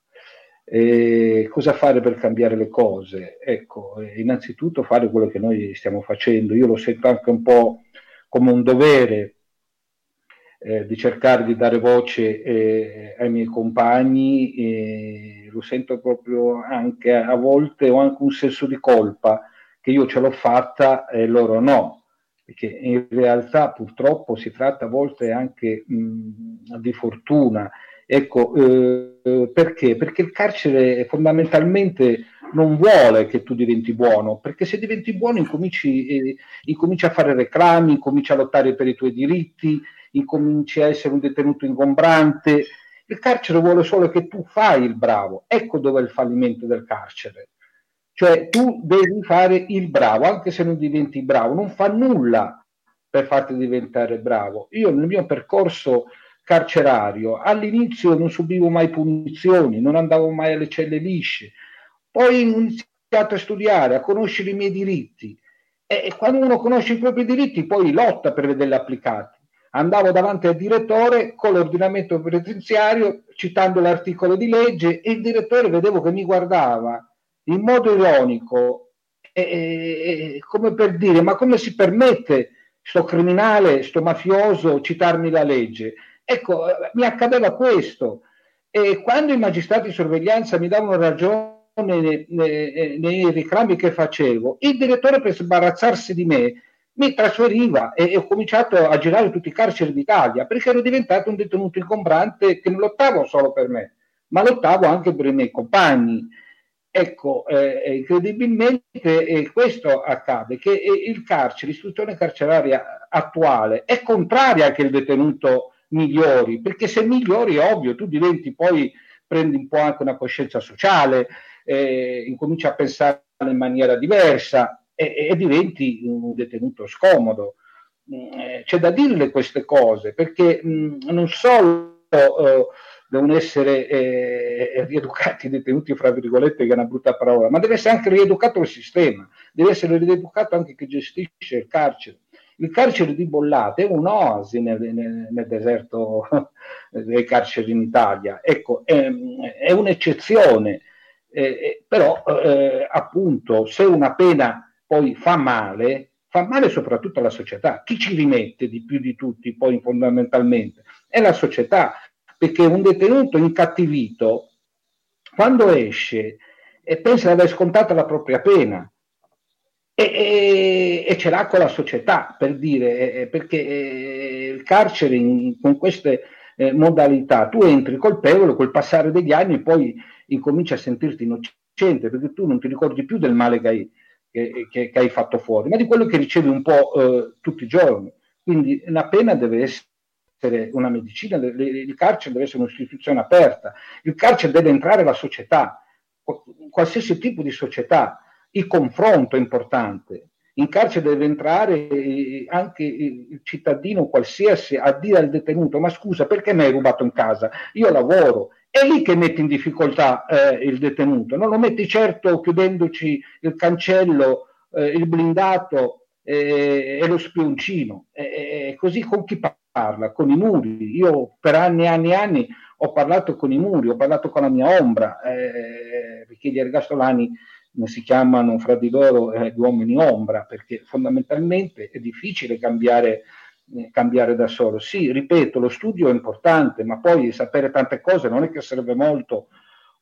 E cosa fare per cambiare le cose? Ecco, innanzitutto fare quello che noi stiamo facendo. Io lo sento anche un po' come un dovere eh, di cercare di dare voce eh, ai miei compagni, e lo sento proprio anche a volte, ho anche un senso di colpa che io ce l'ho fatta e loro no, perché in realtà purtroppo si tratta a volte anche mh, di fortuna. Ecco, eh, perché? Perché il carcere fondamentalmente non vuole che tu diventi buono, perché se diventi buono incominci, eh, incominci a fare reclami, incominci a lottare per i tuoi diritti, incominci a essere un detenuto ingombrante. Il carcere vuole solo che tu fai il bravo. Ecco dove è il fallimento del carcere. Cioè tu devi fare il bravo, anche se non diventi bravo, non fa nulla per farti diventare bravo. Io nel mio percorso carcerario all'inizio non subivo mai punizioni, non andavo mai alle celle lisce, poi ho iniziato a studiare, a conoscere i miei diritti, e quando uno conosce i propri diritti poi lotta per vederli applicati. Andavo davanti al direttore con l'ordinamento penitenziario citando l'articolo di legge e il direttore vedevo che mi guardava in modo ironico, e, e, come per dire: ma come si permette sto criminale, sto mafioso citarmi la legge? Ecco, mi accadeva questo, e quando i magistrati di sorveglianza mi davano ragione nei, nei, nei reclami che facevo, il direttore, per sbarazzarsi di me, mi trasferiva e, e ho cominciato a girare tutti i carceri d'Italia, perché ero diventato un detenuto ingombrante che non lottavo solo per me, ma lottavo anche per i miei compagni. Ecco, eh, incredibilmente eh, questo accade, che eh, il carcere, l'istituzione carceraria attuale è contraria a che il detenuto migliori, perché se migliori è ovvio, tu diventi poi, prendi un po' anche una coscienza sociale, eh, incominci a pensare in maniera diversa e, e diventi un detenuto scomodo. Eh, c'è da dirle queste cose, perché mh, non solo eh, devono essere eh, rieducati i detenuti, fra virgolette, che è una brutta parola, ma deve essere anche rieducato il sistema, deve essere rieducato anche chi gestisce il carcere. Il carcere di Bollate è un'oasi nel, nel, nel deserto dei carceri in Italia. Ecco, è, è un'eccezione, eh, però eh, appunto se una pena poi fa male, fa male soprattutto alla società. Chi ci rimette di più di tutti poi fondamentalmente? È la società, perché un detenuto incattivito quando esce e pensa di aver scontato la propria pena, E, e, e ce l'ha con la società, per dire, eh, perché eh, il carcere in, con queste eh, modalità tu entri colpevole, col passare degli anni poi incominci a sentirti innocente, perché tu non ti ricordi più del male che hai, che, che, che hai fatto fuori, ma di quello che ricevi un po' eh, tutti i giorni. Quindi la pena deve essere una medicina, il carcere deve essere un'istituzione aperta, il carcere deve entrare la società, qualsiasi tipo di società. Il confronto è importante. In carcere deve entrare anche il cittadino qualsiasi a dire al detenuto: ma scusa, perché mi hai rubato in casa? Io lavoro. È lì che metti in difficoltà eh, il detenuto. Non lo metti certo chiudendoci il cancello, eh, il blindato eh, e lo spioncino. E, e così con chi parla? Con i muri. Io per anni e anni e anni ho parlato con i muri, ho parlato con la mia ombra, eh, perché gli ergastolani si chiamano fra di loro eh, gli uomini ombra, perché fondamentalmente è difficile cambiare, eh, cambiare da solo. Sì, ripeto, lo studio è importante, ma poi sapere tante cose non è che serve molto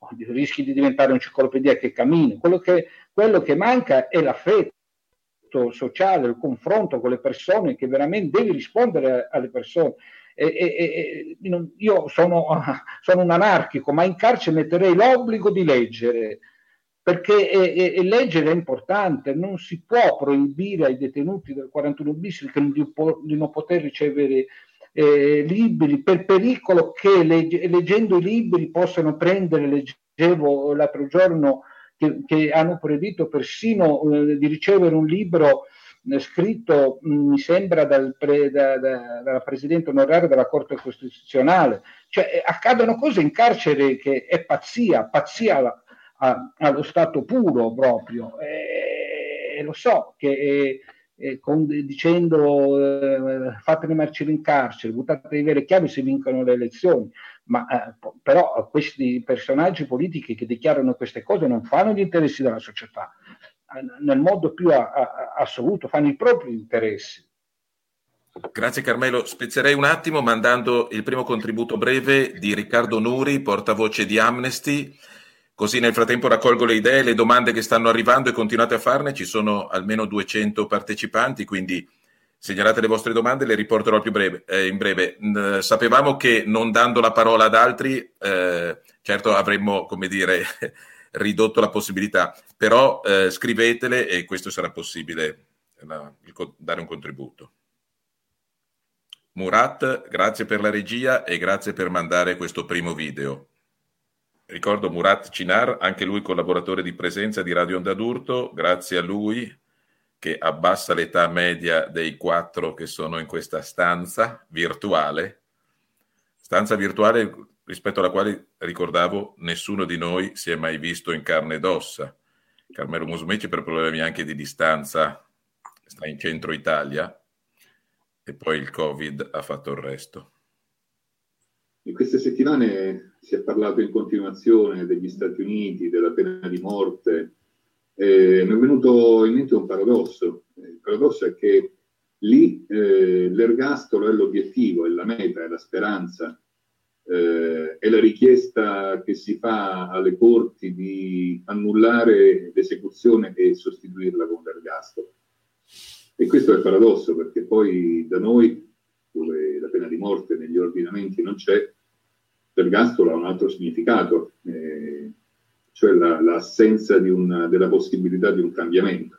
rischi di diventare un'enciclopedia che cammina. Quello che, quello che manca è l'affetto sociale, il confronto con le persone, che veramente devi rispondere alle persone. E, e, e, io sono, sono un anarchico, ma in carcere metterei l'obbligo di leggere, perché e, e leggere è importante. Non si può proibire ai detenuti del quarantuno bis di, di non poter ricevere eh, libri, per pericolo che legge, leggendo i libri possano prendere, leggevo l'altro giorno che, che hanno proibito persino eh, di ricevere un libro eh, scritto mh, mi sembra dal pre, da, da, dalla Presidente onoraria della Corte Costituzionale. Cioè eh, accadono cose in carcere che è pazzia, pazzia a, allo stato puro proprio, e eh, lo so che eh, eh, con, dicendo eh, fatene marcire in carcere, buttatevi via le chiavi se vincono le elezioni, ma eh, però questi personaggi politici che dichiarano queste cose non fanno gli interessi della società, nel modo più a, a, assoluto, fanno i propri interessi. Grazie Carmelo, spezierei un attimo mandando il primo contributo breve di Riccardo Nuri, portavoce di Amnesty. Così nel frattempo raccolgo le idee, le domande che stanno arrivando e continuate a farne, ci sono almeno duecento partecipanti, quindi segnalate le vostre domande, le riporterò al più breve, eh, in breve. N- sapevamo che non dando la parola ad altri, eh, certo avremmo, come dire, ridotto la possibilità, però eh, scrivetele e questo sarà possibile, la, il, dare un contributo. Murat, grazie per la regia e grazie per mandare questo primo video. Ricordo Murat Cinar, anche lui collaboratore di Presenza di Radio Onda d'Urto, grazie a lui che abbassa l'età media dei quattro che sono in questa stanza virtuale, stanza virtuale rispetto alla quale, ricordavo, nessuno di noi si è mai visto in carne ed ossa. Carmelo Musumeci, per problemi anche di distanza, sta in centro Italia e poi il Covid ha fatto il resto. In queste settimane si è parlato in continuazione degli Stati Uniti, della pena di morte. Eh, mi è venuto in mente un paradosso. Il paradosso è che lì eh, l'ergastolo è l'obiettivo, è la meta, è la speranza, eh, è la richiesta che si fa alle corti di annullare l'esecuzione e sostituirla con l'ergastolo. E questo è il paradosso, perché poi da noi, dove la pena di morte negli ordinamenti non c'è, l'ergastolo ha un altro significato, eh, cioè la, l'assenza di una, della possibilità di un cambiamento.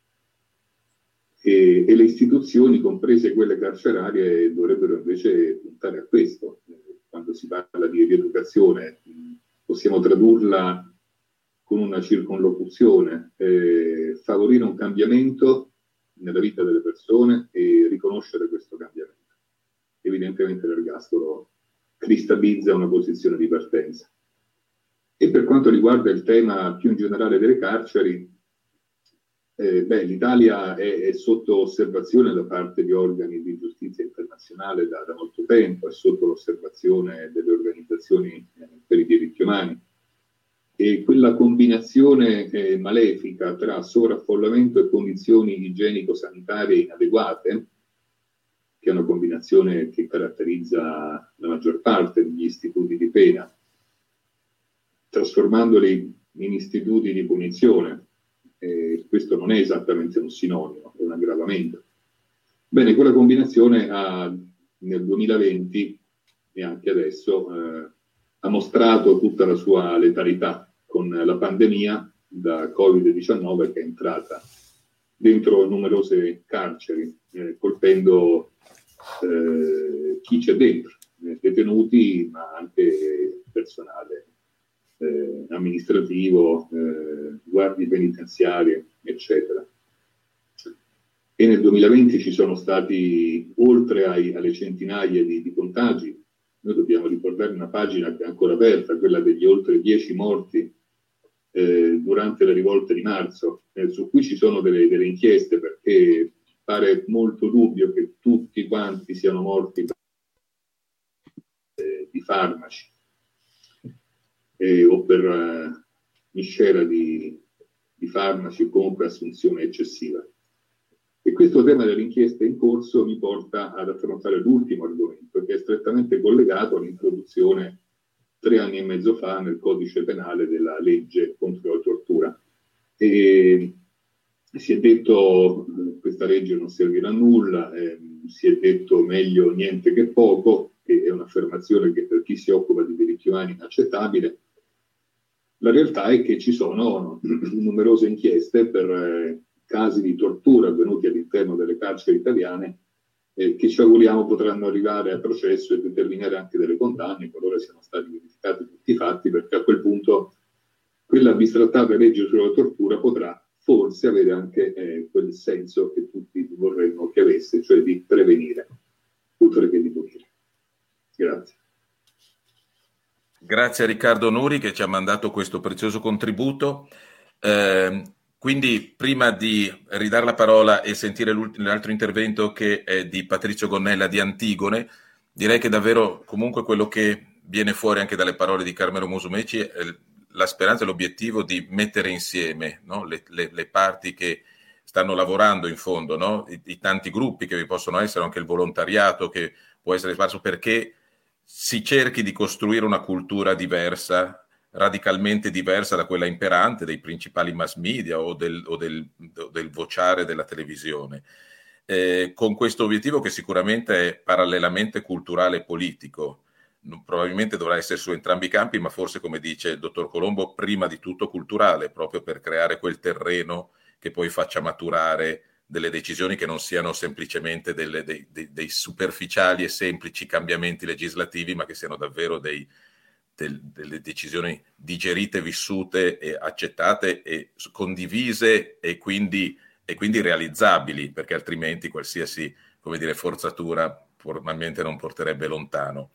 E, e le istituzioni, comprese quelle carcerarie, dovrebbero invece puntare a questo. Quando si parla di rieducazione, possiamo tradurla con una circonlocuzione, eh, favorire un cambiamento nella vita delle persone e riconoscere questo cambiamento. Evidentemente l'ergastolo cristallizza una posizione di partenza. E per quanto riguarda il tema più in generale delle carceri, eh, beh, l'Italia è, è sotto osservazione da parte di organi di giustizia internazionale da, da molto tempo, è sotto l'osservazione delle organizzazioni eh, per i diritti umani. E quella combinazione eh, malefica tra sovraffollamento e condizioni igienico-sanitarie inadeguate, che è una combinazione che caratterizza la maggior parte degli istituti di pena, trasformandoli in istituti di punizione. Eh, questo non è esattamente un sinonimo, è un aggravamento. Bene, quella combinazione ha, nel duemilaventi e anche adesso eh, ha mostrato tutta la sua letalità con la pandemia da covid diciannove che è entrata dentro numerose carceri, eh, colpendo eh, chi c'è dentro, eh, detenuti ma anche personale eh, amministrativo, eh, guardie penitenziarie, eccetera. E nel duemilaventi ci sono stati, oltre ai, alle centinaia di, di contagi, noi dobbiamo ricordare una pagina che è ancora aperta, quella degli oltre dieci morti eh, durante le rivolte di marzo, eh, su cui ci sono delle, delle inchieste, perché pare molto dubbio che tutti quanti siano morti eh, di farmaci eh, o per eh, miscela di, di farmaci o comunque assunzione eccessiva. E questo tema dell'inchiesta in corso mi porta ad affrontare l'ultimo argomento, che è strettamente collegato all'introduzione tre anni e mezzo fa nel codice penale della legge contro la tortura. E si è detto che questa legge non servirà a nulla, eh, si è detto meglio niente che poco, che è un'affermazione che per chi si occupa di diritti umani è inaccettabile. La realtà è che ci sono numerose inchieste per eh, casi di tortura avvenuti all'interno delle carceri italiane eh, che ci auguriamo potranno arrivare a processo e determinare anche delle condanne qualora siano stati verificati tutti i fatti, perché a quel punto quella bistrattata legge sulla tortura potrà forse avere anche eh, quel senso che tutti vorremmo che avesse, cioè di prevenire, oltre che di punire. Grazie. Grazie a Riccardo Nuri che ci ha mandato questo prezioso contributo. Eh, quindi prima di ridare la parola e sentire l'altro intervento che è di Patrizio Gonnella di Antigone, direi che davvero comunque quello che viene fuori anche dalle parole di Carmelo Musumeci è la speranza e l'obiettivo di mettere insieme, no? le, le, le parti che stanno lavorando in fondo, no? I, i tanti gruppi che vi possono essere, anche il volontariato che può essere sparso, perché si cerchi di costruire una cultura diversa, radicalmente diversa da quella imperante dei principali mass media o del, o del, del vociare della televisione, eh, con questo obiettivo che sicuramente è parallelamente culturale e politico. Probabilmente dovrà essere su entrambi i campi, ma forse, come dice il dottor Colombo, prima di tutto culturale, proprio per creare quel terreno che poi faccia maturare delle decisioni che non siano semplicemente delle, dei, dei, dei superficiali e semplici cambiamenti legislativi, ma che siano davvero dei, del, delle decisioni digerite, vissute e accettate e condivise e quindi, e quindi realizzabili, perché altrimenti qualsiasi, come dire, forzatura formalmente non porterebbe lontano.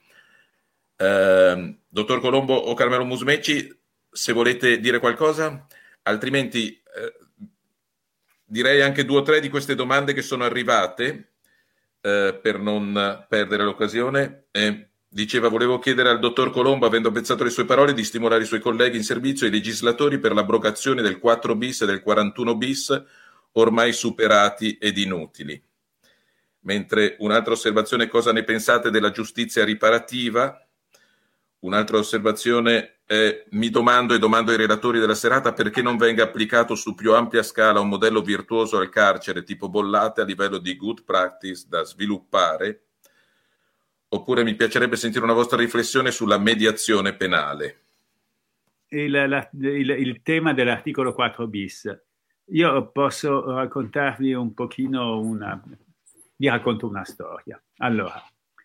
Eh, dottor Colombo o Carmelo Musumeci, se volete dire qualcosa, altrimenti eh, direi anche due o tre di queste domande che sono arrivate eh, per non perdere l'occasione. Eh, diceva, volevo chiedere al dottor Colombo, avendo apprezzato le sue parole, di stimolare i suoi colleghi in servizio e i legislatori per l'abrogazione del quattro bis e del quarantuno bis, ormai superati ed inutili. Mentre un'altra osservazione, cosa ne pensate della giustizia riparativa? Un'altra osservazione è, mi domando e domando ai relatori della serata perché non venga applicato su più ampia scala un modello virtuoso al carcere tipo Bollate a livello di good practice da sviluppare, oppure mi piacerebbe sentire una vostra riflessione sulla mediazione penale. Il, la, il, il tema dell'articolo quattro bis. Io posso raccontarvi un pochino una... vi racconto una storia. Allora,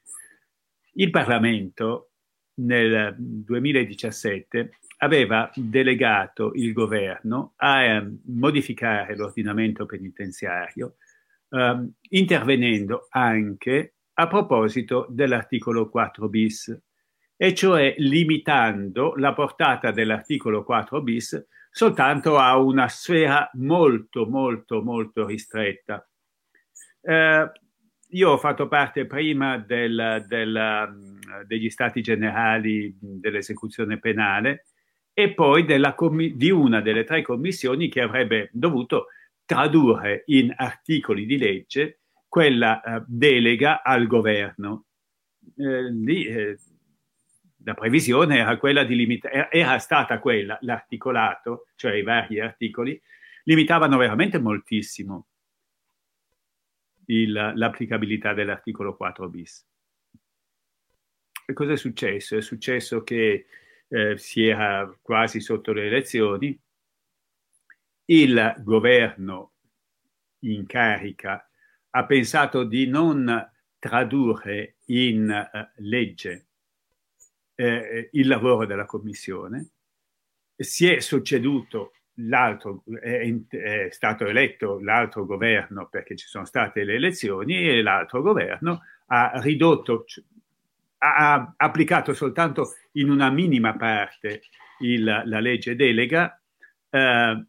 il Parlamento nel duemiladiciassette aveva delegato il governo a eh, modificare l'ordinamento penitenziario, eh, intervenendo anche a proposito dell'articolo quattro bis, e cioè limitando la portata dell'articolo quattro bis soltanto a una sfera molto, molto, molto ristretta. Eh, Io ho fatto parte prima del, del, degli Stati Generali dell'esecuzione penale e poi della di una delle tre commissioni che avrebbe dovuto tradurre in articoli di legge quella eh, delega al governo. Eh, lì, eh, la previsione era quella di limitare, era stata quella, l'articolato, cioè i vari articoli, limitavano veramente moltissimo Il, l'applicabilità dell'articolo quattro bis. E cosa è successo? È successo che eh, si era quasi sotto le elezioni, il governo in carica ha pensato di non tradurre in uh, legge eh, il lavoro della commissione, si è succeduto l'altro, è, è stato eletto l'altro governo perché ci sono state le elezioni e l'altro governo ha ridotto, ha, ha applicato soltanto in una minima parte il, la legge delega eh,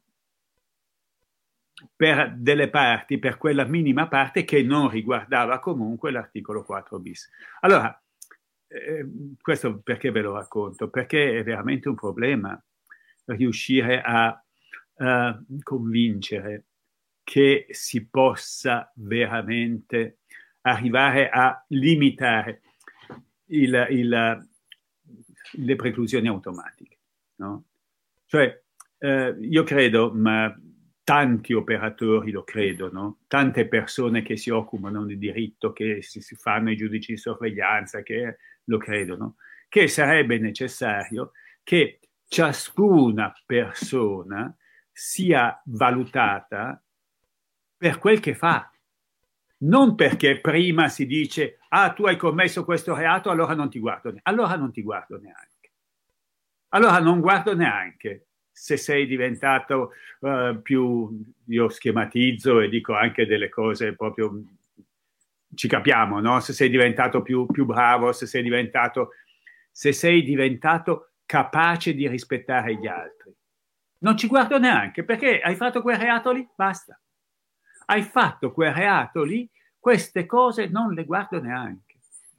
per delle parti, per quella minima parte che non riguardava comunque l'articolo quattro bis. Allora, eh, questo perché ve lo racconto? Perché è veramente un problema riuscire a Uh, convincere che si possa veramente arrivare a limitare il, il le preclusioni automatiche, no? Cioè, eh, io credo, ma tanti operatori lo credono, tante persone che si occupano di diritto, che si, si fanno i giudici di sorveglianza, che lo credono, che sarebbe necessario che ciascuna persona sia valutata per quel che fa, non perché prima si dice ah, tu hai commesso questo reato, allora non ti guardo neanche. Allora non ti guardo neanche. Allora non guardo neanche se sei diventato uh, più, io schematizzo e dico anche delle cose proprio, ci capiamo, no? Se sei diventato più, più bravo, se sei diventato, se sei diventato capace di rispettare gli altri. Non ci guardo neanche, perché hai fatto quel reato lì, basta. Hai fatto quel reato lì, queste cose non le guardo neanche.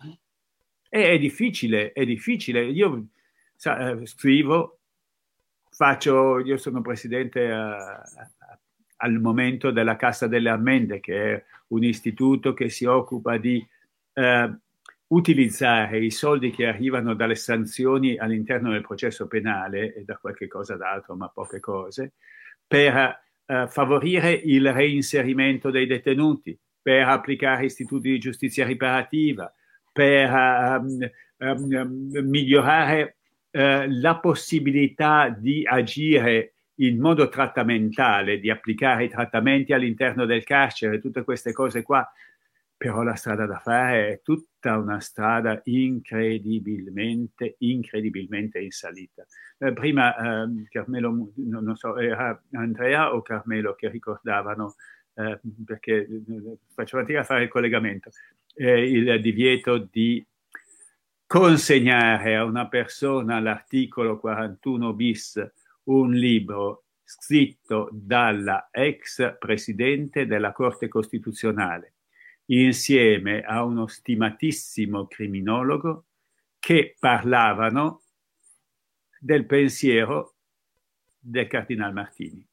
E è difficile, è difficile. Io sa, scrivo, faccio, io sono presidente a, a, al momento della Cassa delle Ammende, che è un istituto che si occupa di eh, utilizzare i soldi che arrivano dalle sanzioni all'interno del processo penale e da qualche cosa d'altro, ma poche cose, per eh, favorire il reinserimento dei detenuti, per applicare istituti di giustizia riparativa, per um, um, migliorare uh, la possibilità di agire in modo trattamentale, di applicare i trattamenti all'interno del carcere, tutte queste cose qua. Però la strada da fare è tutta una strada incredibilmente, incredibilmente in salita. Eh, prima eh, Carmelo, non so, era Andrea o Carmelo che ricordavano, eh, perché eh, faccio fatica a fare il collegamento, eh, il divieto di consegnare a una persona l'articolo quarantuno bis un libro scritto dalla ex presidente della Corte Costituzionale, insieme a uno stimatissimo criminologo, che parlavano del pensiero del Cardinal Martini.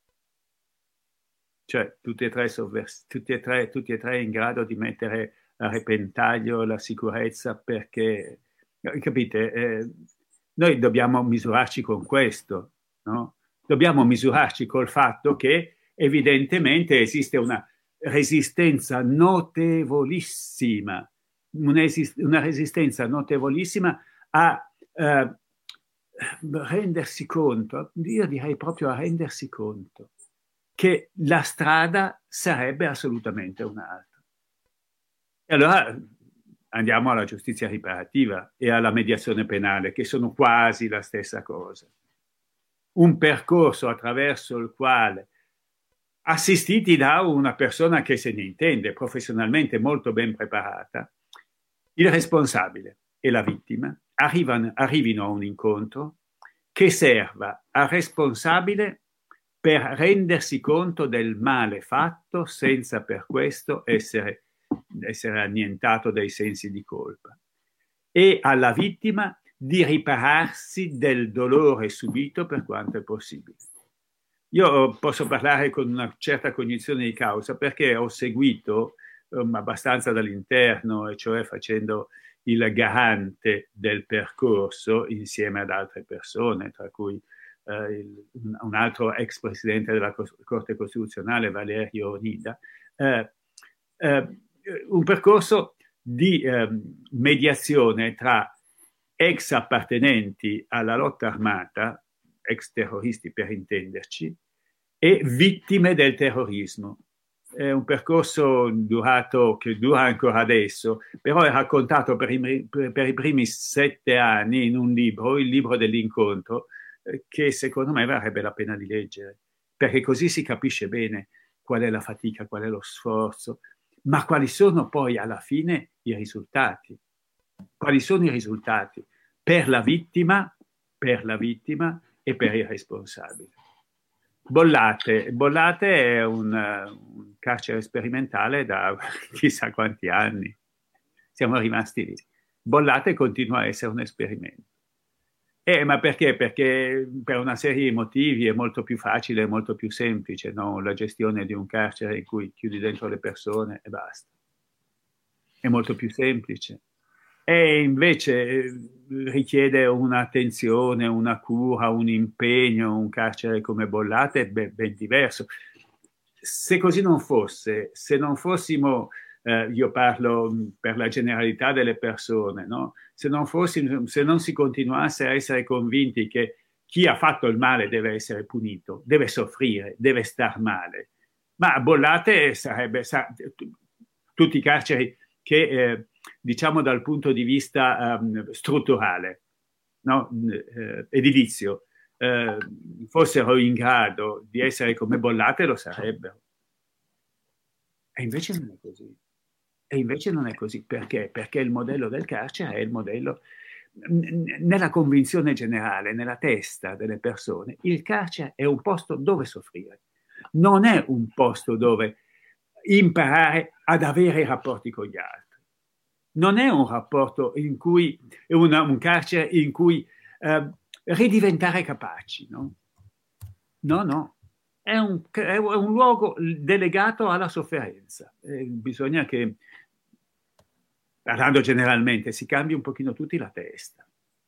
Cioè tutti e tre, sovvers- tutti e tre, tutti e tre in grado di mettere a repentaglio la sicurezza, perché, capite, eh, noi dobbiamo misurarci con questo, no? Dobbiamo misurarci col fatto che evidentemente esiste una resistenza notevolissima, una resistenza notevolissima a eh, rendersi conto, io direi proprio a rendersi conto, che la strada sarebbe assolutamente un'altra. E allora andiamo alla giustizia riparativa e alla mediazione penale, che sono quasi la stessa cosa. Un percorso attraverso il quale, assistiti da una persona che se ne intende, professionalmente molto ben preparata, il responsabile e la vittima arrivano, arrivino a un incontro che serva al responsabile per rendersi conto del male fatto senza per questo essere, essere annientato dai sensi di colpa, e alla vittima di ripararsi del dolore subito per quanto è possibile. Io posso parlare con una certa cognizione di causa perché ho seguito um, abbastanza dall'interno, e cioè facendo il garante del percorso insieme ad altre persone, tra cui uh, il, un altro ex presidente della Corte Costituzionale, Valerio Onida, uh, uh, un percorso di uh, mediazione tra ex appartenenti alla lotta armata, ex terroristi per intenderci, e vittime del terrorismo. È un percorso durato, che dura ancora adesso, però è raccontato per i, per i primi sette anni in un libro, il libro dell'incontro, eh, che secondo me varrebbe la pena di leggere, perché così si capisce bene qual è la fatica, qual è lo sforzo, ma quali sono poi alla fine i risultati. Quali sono i risultati per la vittima, per la vittima e per il responsabile. Bollate. Bollate è un, un carcere sperimentale da chissà quanti anni. Siamo rimasti lì. Bollate continua a essere un esperimento. Eh, ma perché? Perché per una serie di motivi è molto più facile, molto più semplice, no? La gestione di un carcere in cui chiudi dentro le persone e basta. È molto più semplice. e invece richiede un'attenzione, una cura, un impegno, un carcere come Bollate è ben, ben diverso. Se così non fosse, se non fossimo, eh, io parlo per la generalità delle persone, no? Se non fossimo, se non si continuasse a essere convinti che chi ha fatto il male deve essere punito, deve soffrire, deve star male, ma Bollate sarebbe sa, tutti i carceri che eh, diciamo dal punto di vista um, strutturale, no? eh, edilizio, eh, fossero in grado di essere come Bollate, lo sarebbero. E invece non è così. E invece non è così. Perché? Perché il modello del carcere è il modello, nella convinzione generale, nella testa delle persone, il carcere è un posto dove soffrire. Non è un posto dove imparare ad avere rapporti con gli altri. Non è un rapporto in cui, è una, un carcere in cui eh, ridiventare capaci, no? No, no. È un, è un luogo delegato alla sofferenza. Eh, bisogna che, parlando generalmente, si cambi un pochino tutti la testa.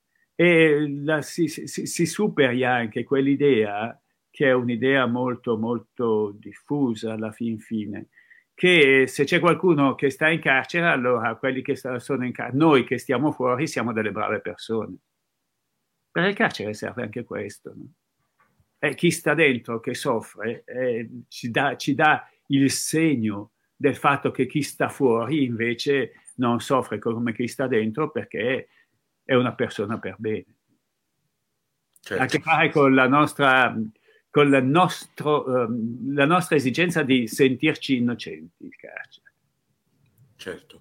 E la, si, si, si superi anche quell'idea, che è un'idea molto, molto diffusa alla fin fine, che se c'è qualcuno che sta in carcere, allora quelli che sono in carcere, noi che stiamo fuori siamo delle brave persone. Per il carcere serve anche questo, no? E chi sta dentro che soffre eh, ci, dà, ci dà il segno del fatto che chi sta fuori invece non soffre come chi sta dentro, perché è una persona per bene. Certo. Ha a che fare con la nostra, con la, nostro, um, la nostra esigenza di sentirci innocenti, il carcere. Certo.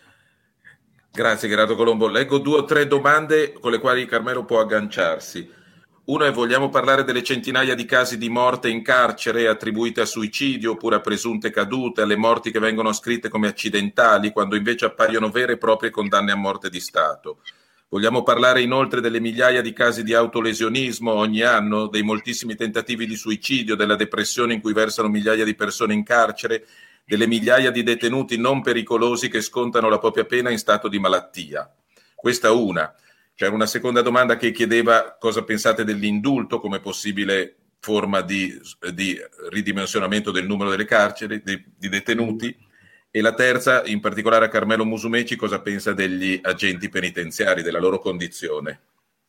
Grazie Gerardo Colombo. Leggo due o tre domande con le quali Carmelo può agganciarsi. Uno è: vogliamo parlare delle centinaia di casi di morte in carcere attribuite a suicidio oppure a presunte cadute, alle morti che vengono scritte come accidentali, quando invece appaiono vere e proprie condanne a morte di Stato. Vogliamo parlare inoltre delle migliaia di casi di autolesionismo ogni anno, dei moltissimi tentativi di suicidio, della depressione in cui versano migliaia di persone in carcere, delle migliaia di detenuti non pericolosi che scontano la propria pena in stato di malattia. Questa una. C'era una seconda domanda che chiedeva cosa pensate dell'indulto come possibile forma di, di ridimensionamento del numero delle carceri, di, di detenuti, e la terza, in particolare a Carmelo Musumeci, cosa pensa degli agenti penitenziari, della loro condizione.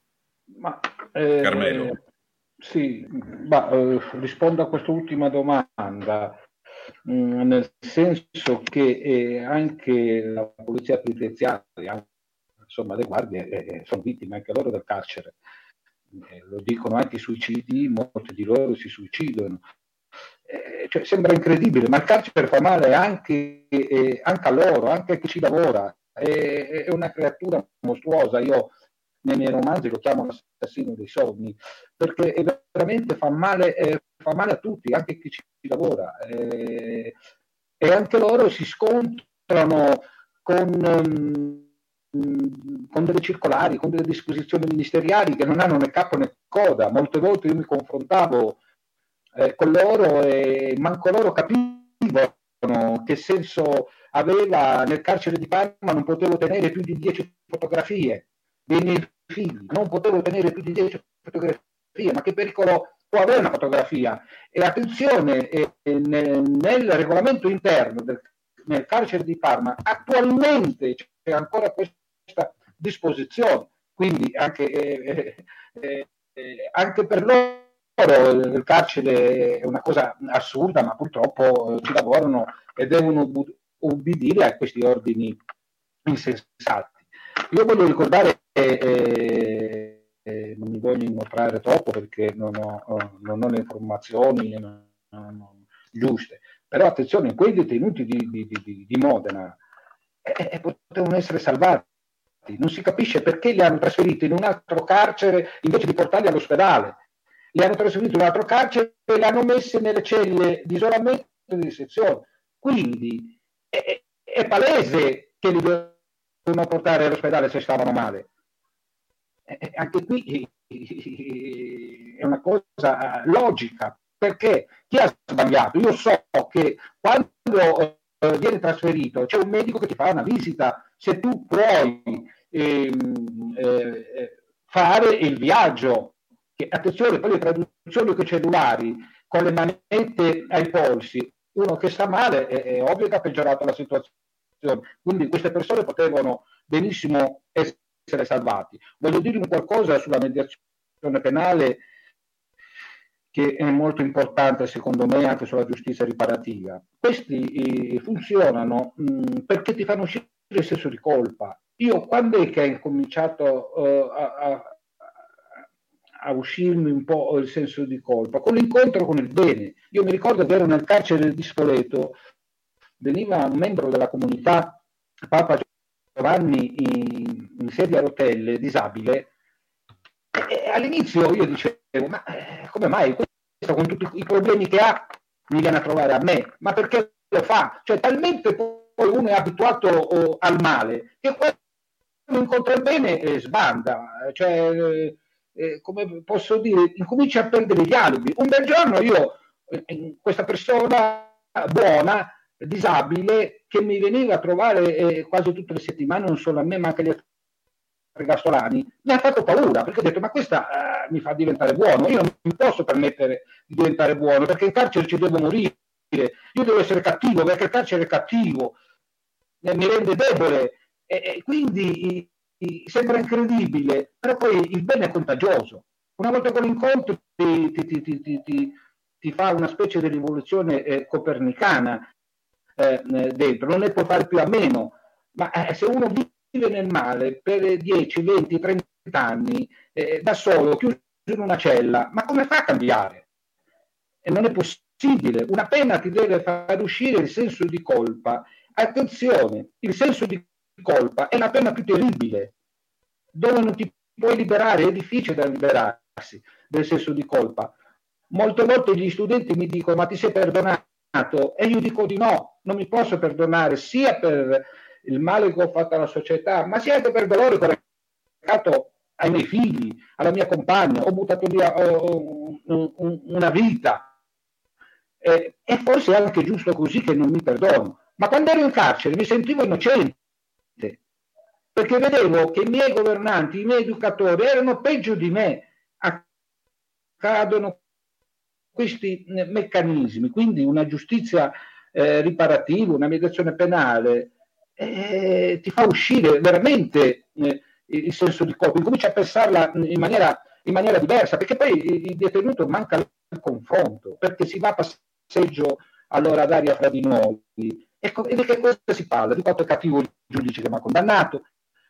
Ma, eh, Carmelo. Sì, ma, eh, rispondo a quest'ultima domanda, mh, nel senso che eh, anche la polizia penitenziaria, insomma le guardie, eh, sono vittime anche loro del carcere, eh, lo dicono anche i suicidi, molti di loro si suicidano, eh, cioè, sembra incredibile, ma il carcere fa male anche, eh, anche a loro, anche a chi ci lavora, è, è una creatura mostruosa. Io nei miei romanzi lo chiamo l'assassino dei sogni, perché veramente fa male, eh, fa male a tutti, anche a chi ci lavora, eh, e anche loro si scontrano con um, con delle circolari, con delle disposizioni ministeriali che non hanno né capo né coda. Molte volte io mi confrontavo eh, con loro e manco loro capivano che senso aveva nel carcere di Parma non potevo tenere più di dieci fotografie dei miei figli, non potevo tenere più di dieci fotografie, ma che pericolo può avere una fotografia? E attenzione, eh, nel, nel regolamento interno del nel carcere di Parma attualmente c'è ancora questa disposizione, quindi anche, eh, eh, eh, anche per loro il carcere è una cosa assurda, ma purtroppo eh, ci lavorano e devono ubbidire a questi ordini insensati. Io voglio ricordare che eh, eh, non mi voglio inoltrare troppo perché non ho, non ho le informazioni non, non, giuste, però attenzione, quei detenuti di, di, di, di Modena eh, eh, potevano essere salvati. Non si capisce perché li hanno trasferiti in un altro carcere invece di portarli all'ospedale. Li hanno trasferiti in un altro carcere e li hanno messi nelle celle di isolamento e di sezione. Quindi è, è palese che li devono portare all'ospedale se stavano male. Eh, anche qui è una cosa logica. Perché chi ha sbagliato? Io so che quando eh, viene trasferito c'è un medico che ti fa una visita, se tu puoi ehm, eh, fare il viaggio. Che, attenzione, poi le traduzioni con i cellulari, con le manette ai polsi, uno che sta male è, è ovvio che ha peggiorato la situazione. Quindi queste persone potevano benissimo essere salvati. Voglio dire qualcosa sulla mediazione penale che è molto importante secondo me anche sulla giustizia riparativa. Questi eh, funzionano mh, perché ti fanno uscire il senso di colpa. Io quando è che ho cominciato uh, a, a, a uscirmi un po' il senso di colpa? Con l'incontro con il bene. Io mi ricordo che ero nel carcere di Spoleto, veniva un membro della comunità, Papa Giovanni in, in sedia a rotelle, disabile, e, e all'inizio io dicevo, ma eh, come mai questo con tutti i problemi che ha mi viene a trovare a me? Ma perché lo fa? Cioè talmente poi uno è abituato oh, al male che quando incontra il bene eh, sbanda, cioè eh, eh, come posso dire, incomincia a perdere gli alibi. Un bel giorno io, eh, questa persona buona, disabile, che mi veniva a trovare eh, quasi tutte le settimane, non solo a me ma anche agli altri gasolani, mi ha fatto paura, perché ho detto ma questa uh, mi fa diventare buono, io non mi posso permettere di diventare buono perché in carcere ci devo morire, io devo essere cattivo perché il carcere è cattivo, eh, mi rende debole, e, e quindi i, i, sembra incredibile, però poi il bene è contagioso. Una volta che lo incontri ti, ti, ti, ti, ti, ti, ti fa una specie di rivoluzione eh, copernicana eh, dentro, non ne puoi fare più a meno, ma eh, se uno vive nel male per dieci, venti, trenta anni eh, da solo, chiuso in una cella, ma come fa a cambiare? E non è possibile. Una pena ti deve far uscire il senso di colpa. Attenzione, il senso di colpa è la pena più terribile, dove non ti puoi liberare, è difficile da liberarsi del senso di colpa. Molte volte gli studenti mi dicono ma ti sei perdonato? E io dico di no, non mi posso perdonare sia per il male che ho fatto alla società, ma sia anche per il dolore che ho recato ai miei figli, alla mia compagna, ho buttato via oh, oh, una vita. Eh, e forse è anche giusto così che non mi perdono. Ma quando ero in carcere mi sentivo innocente, perché vedevo che i miei governanti, i miei educatori erano peggio di me. Accadono questi meccanismi, quindi una giustizia eh, riparativa, una mediazione penale, eh, ti fa uscire veramente eh, il senso di colpa, incomincia a pensarla in maniera, in maniera diversa, perché poi il detenuto manca il confronto, perché si va a passeggio all'ora d'aria fra di noi. Ecco, e di che cosa si parla? Di quanto è cattivo il giudice che mi ha condannato,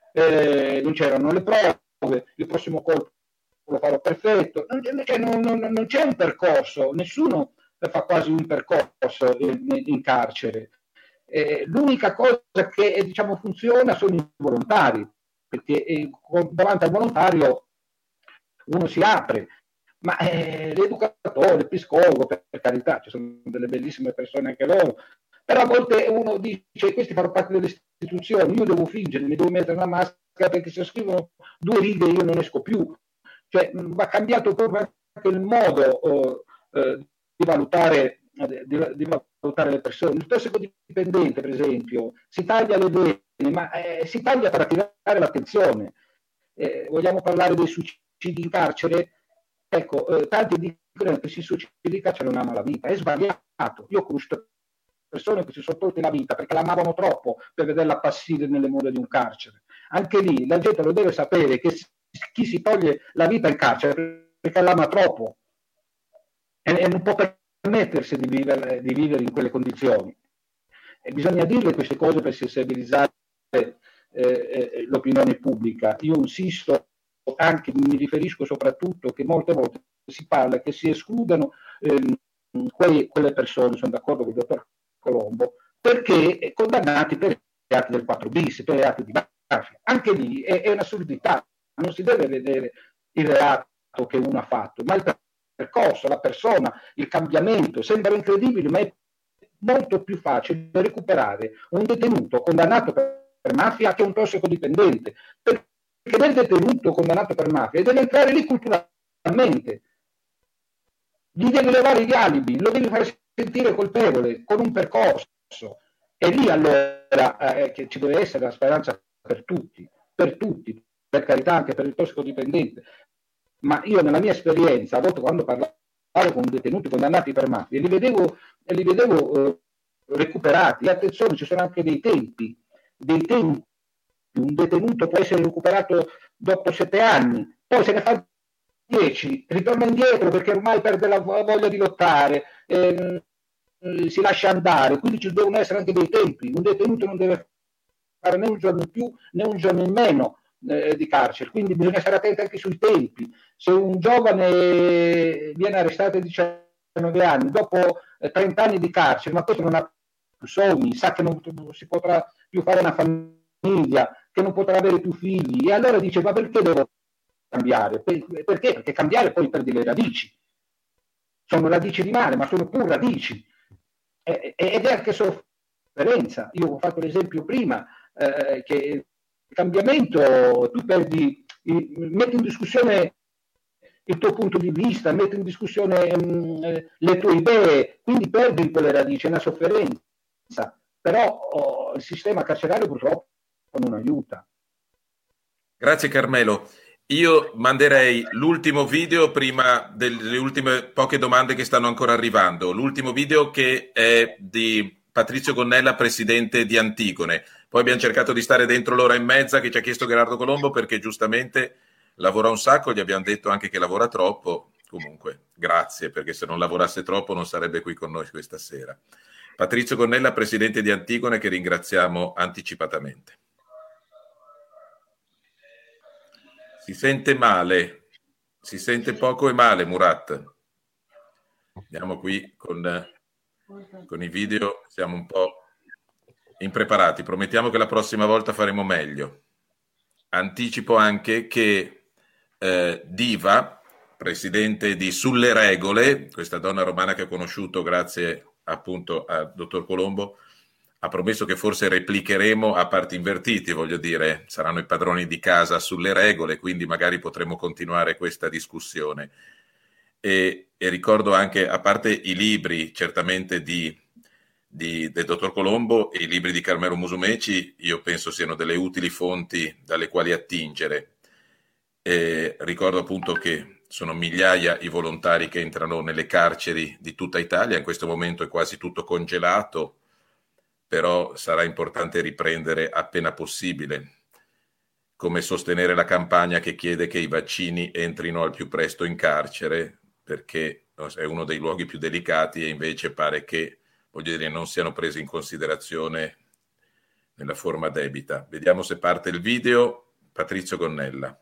eh, non c'erano le prove, il prossimo colpo lo farò perfetto, non, cioè, non, non, non c'è un percorso, nessuno fa quasi un percorso in, in carcere. Eh, l'unica cosa che diciamo funziona sono i volontari, perché eh, davanti al volontario uno si apre, ma eh, l'educatore, il psicologo, per, per carità, ci sono delle bellissime persone anche loro, però a volte uno dice questi fanno parte delle istituzioni, io devo fingere, mi devo mettere una maschera perché se scrivono due righe io non esco più. Cioè va cambiato proprio anche il modo eh, di, valutare, di, di valutare le persone. Il tossicodipendente, per esempio, si taglia le vene, ma eh, si taglia per attirare l'attenzione. Eh, vogliamo parlare dei suicidi in carcere? Ecco, eh, tanti dicono che si suicida in carcere non ama la vita, è sbagliato. Io ho conosciuto persone che si sono tolte la vita perché l'amavano troppo per vederla appassire nelle mura di un carcere. Anche lì la gente lo deve sapere che chi si toglie la vita in carcere perché l'ama troppo e, e non può permettersi di vivere, di vivere in quelle condizioni. E bisogna dirle queste cose per sensibilizzare eh, eh, l'opinione pubblica. Io insisto, anche mi riferisco soprattutto che molte volte si parla che si escludano eh, quei, quelle persone, sono d'accordo con il dottor Colombo, perché condannati per reati del quattro bis, per reati di mafia. Anche lì è, è un'assurdità. Non si deve vedere il reato che uno ha fatto, ma il percorso, la persona, il cambiamento. Sembra incredibile, ma è molto più facile recuperare un detenuto condannato per mafia che un tossicodipendente, perché nel detenuto condannato per mafia deve entrare lì culturalmente, gli devi levare gli alibi, lo devi fare sentire colpevole con un percorso, e lì allora eh, che ci deve essere la speranza per tutti. per tutti, per carità anche per il tossicodipendente, ma io nella mia esperienza, a volte quando parlavo con detenuti condannati per mafia, li vedevo, li vedevo eh, recuperati. E attenzione, ci sono anche dei tempi, dei tempi. Un detenuto può essere recuperato dopo sette anni, poi se ne fa dieci, ritorna indietro perché ormai perde la voglia di lottare, eh, si lascia andare, quindi ci devono essere anche dei tempi. Un detenuto non deve fare né un giorno in più né un giorno in meno eh, di carcere, quindi bisogna stare attenti anche sui tempi. Se un giovane viene arrestato a diciannove anni, dopo eh, trenta anni di carcere, ma questo non ha più sogni, sa che non, non si potrà più fare una famiglia, che non potrà avere più figli, e allora dice: ma perché devo cambiare? Perché? Perché cambiare poi perdi le radici. Sono radici di male, ma sono pur radici. E, ed è anche sofferenza. Io ho fatto l'esempio prima eh, che il cambiamento, tu perdi, metti in discussione il tuo punto di vista, metti in discussione mh, le tue idee, quindi perdi quelle radici, è una sofferenza. Però oh, il sistema carcerario purtroppo non aiuta. Grazie Carmelo. Io manderei l'ultimo video prima delle ultime poche domande che stanno ancora arrivando. L'ultimo video che è di Patrizio Gonnella, presidente di Antigone. Poi abbiamo cercato di stare dentro l'ora e mezza che ci ha chiesto Gerardo Colombo, perché giustamente lavora un sacco, gli abbiamo detto anche che lavora troppo. Comunque, grazie, perché se non lavorasse troppo non sarebbe qui con noi questa sera. Patrizio Gonnella, presidente di Antigone, che ringraziamo anticipatamente. Si sente male, si sente poco e male, Murat. Andiamo qui con, con i video, siamo un po' impreparati. Promettiamo che la prossima volta faremo meglio. Anticipo anche che eh, Diva, presidente di Sulle Regole, questa donna romana che ho conosciuto grazie appunto al dottor Colombo, ha promesso che forse replicheremo a parti invertiti, voglio dire, saranno i padroni di casa Sulle Regole, quindi magari potremo continuare questa discussione. E, e ricordo anche, a parte i libri certamente di, di, del dottor Colombo e i libri di Carmelo Musumeci, io penso siano delle utili fonti dalle quali attingere. E ricordo appunto che sono migliaia i volontari che entrano nelle carceri di tutta Italia, in questo momento è quasi tutto congelato, però sarà importante riprendere appena possibile, come sostenere la campagna che chiede che i vaccini entrino al più presto in carcere, perché è uno dei luoghi più delicati e invece pare che, voglio dire, non siano presi in considerazione nella forma debita. Vediamo se parte il video. Patrizio Gonnella.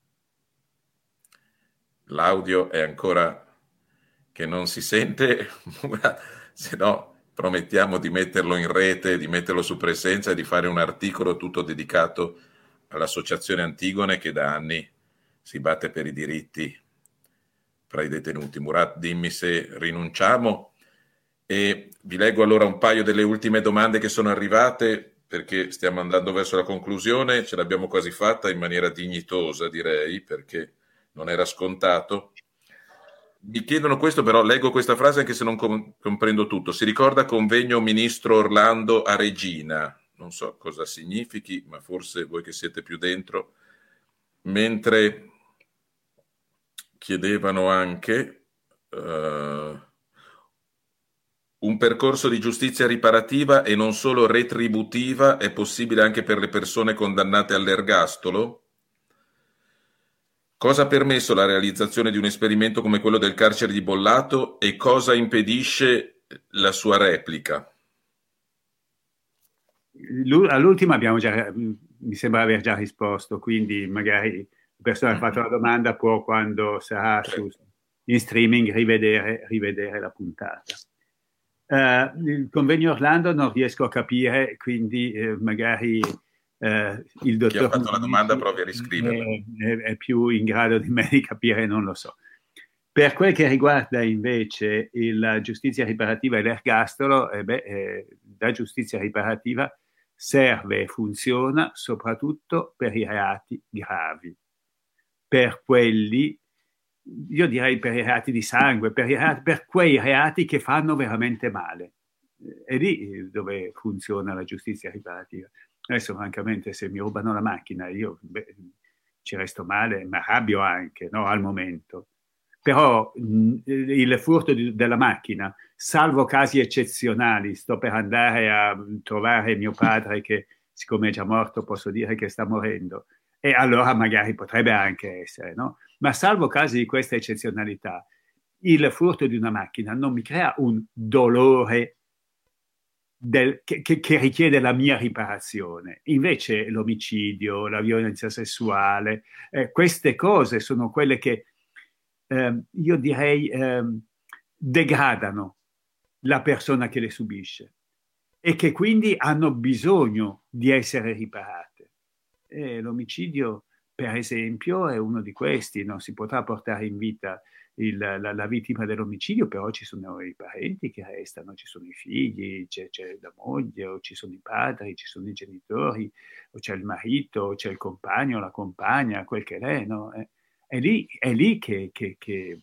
L'audio è ancora che non si sente, se no promettiamo di metterlo in rete, di metterlo su Presenza e di fare un articolo tutto dedicato all'Associazione Antigone che da anni si batte per i diritti fra i detenuti. Murat, dimmi se rinunciamo. E vi leggo allora un paio delle ultime domande che sono arrivate, perché stiamo andando verso la conclusione, ce l'abbiamo quasi fatta in maniera dignitosa, direi, perché non era scontato. Mi chiedono questo, però leggo questa frase anche se non com- comprendo tutto. Si ricorda convegno ministro Orlando a Regina. Non so cosa significhi, ma forse voi che siete più dentro. Mentre chiedevano anche uh, un percorso di giustizia riparativa e non solo retributiva è possibile anche per le persone condannate all'ergastolo? Cosa ha permesso la realizzazione di un esperimento come quello del carcere di Bollato e cosa impedisce la sua replica? All'ultima abbiamo già, mi sembra aver già risposto, quindi magari la persona che ha fatto la domanda può, quando sarà su, in streaming, rivedere, rivedere la puntata. Uh, il convegno Orlando non riesco a capire, quindi eh, magari Uh, il dottor Chi ha fatto la domanda provi a riscriverla. È, è, è più in grado di me di capire, non lo so. Per quel che riguarda invece la giustizia riparativa e l'ergastolo, eh beh, eh, la giustizia riparativa serve e funziona soprattutto per i reati gravi, per quelli, io direi per i reati di sangue, per, i reati, per quei reati che fanno veramente male. È lì dove funziona la giustizia riparativa. Adesso francamente se mi rubano la macchina io beh, ci resto male, mi arrabbio anche, no, al momento. Però mh, il furto di, della macchina, salvo casi eccezionali, sto per andare a trovare mio padre che siccome è già morto posso dire che sta morendo, e allora magari potrebbe anche essere, no? Ma salvo casi di questa eccezionalità, il furto di una macchina non mi crea un dolore del, che, che, che richiede la mia riparazione. Invece l'omicidio, la violenza sessuale, eh, queste cose sono quelle che eh, io direi eh, degradano la persona che le subisce e che quindi hanno bisogno di essere riparate. E l'omicidio, per esempio, è uno di questi. Non si potrà portare in vita il, la, la vittima dell'omicidio, però ci sono i parenti che restano, ci sono i figli, c'è, c'è la moglie, o ci sono i padri, ci sono i genitori, o c'è il marito, o c'è il compagno, la compagna, quel che è, no? È, è lì, è lì che, che, che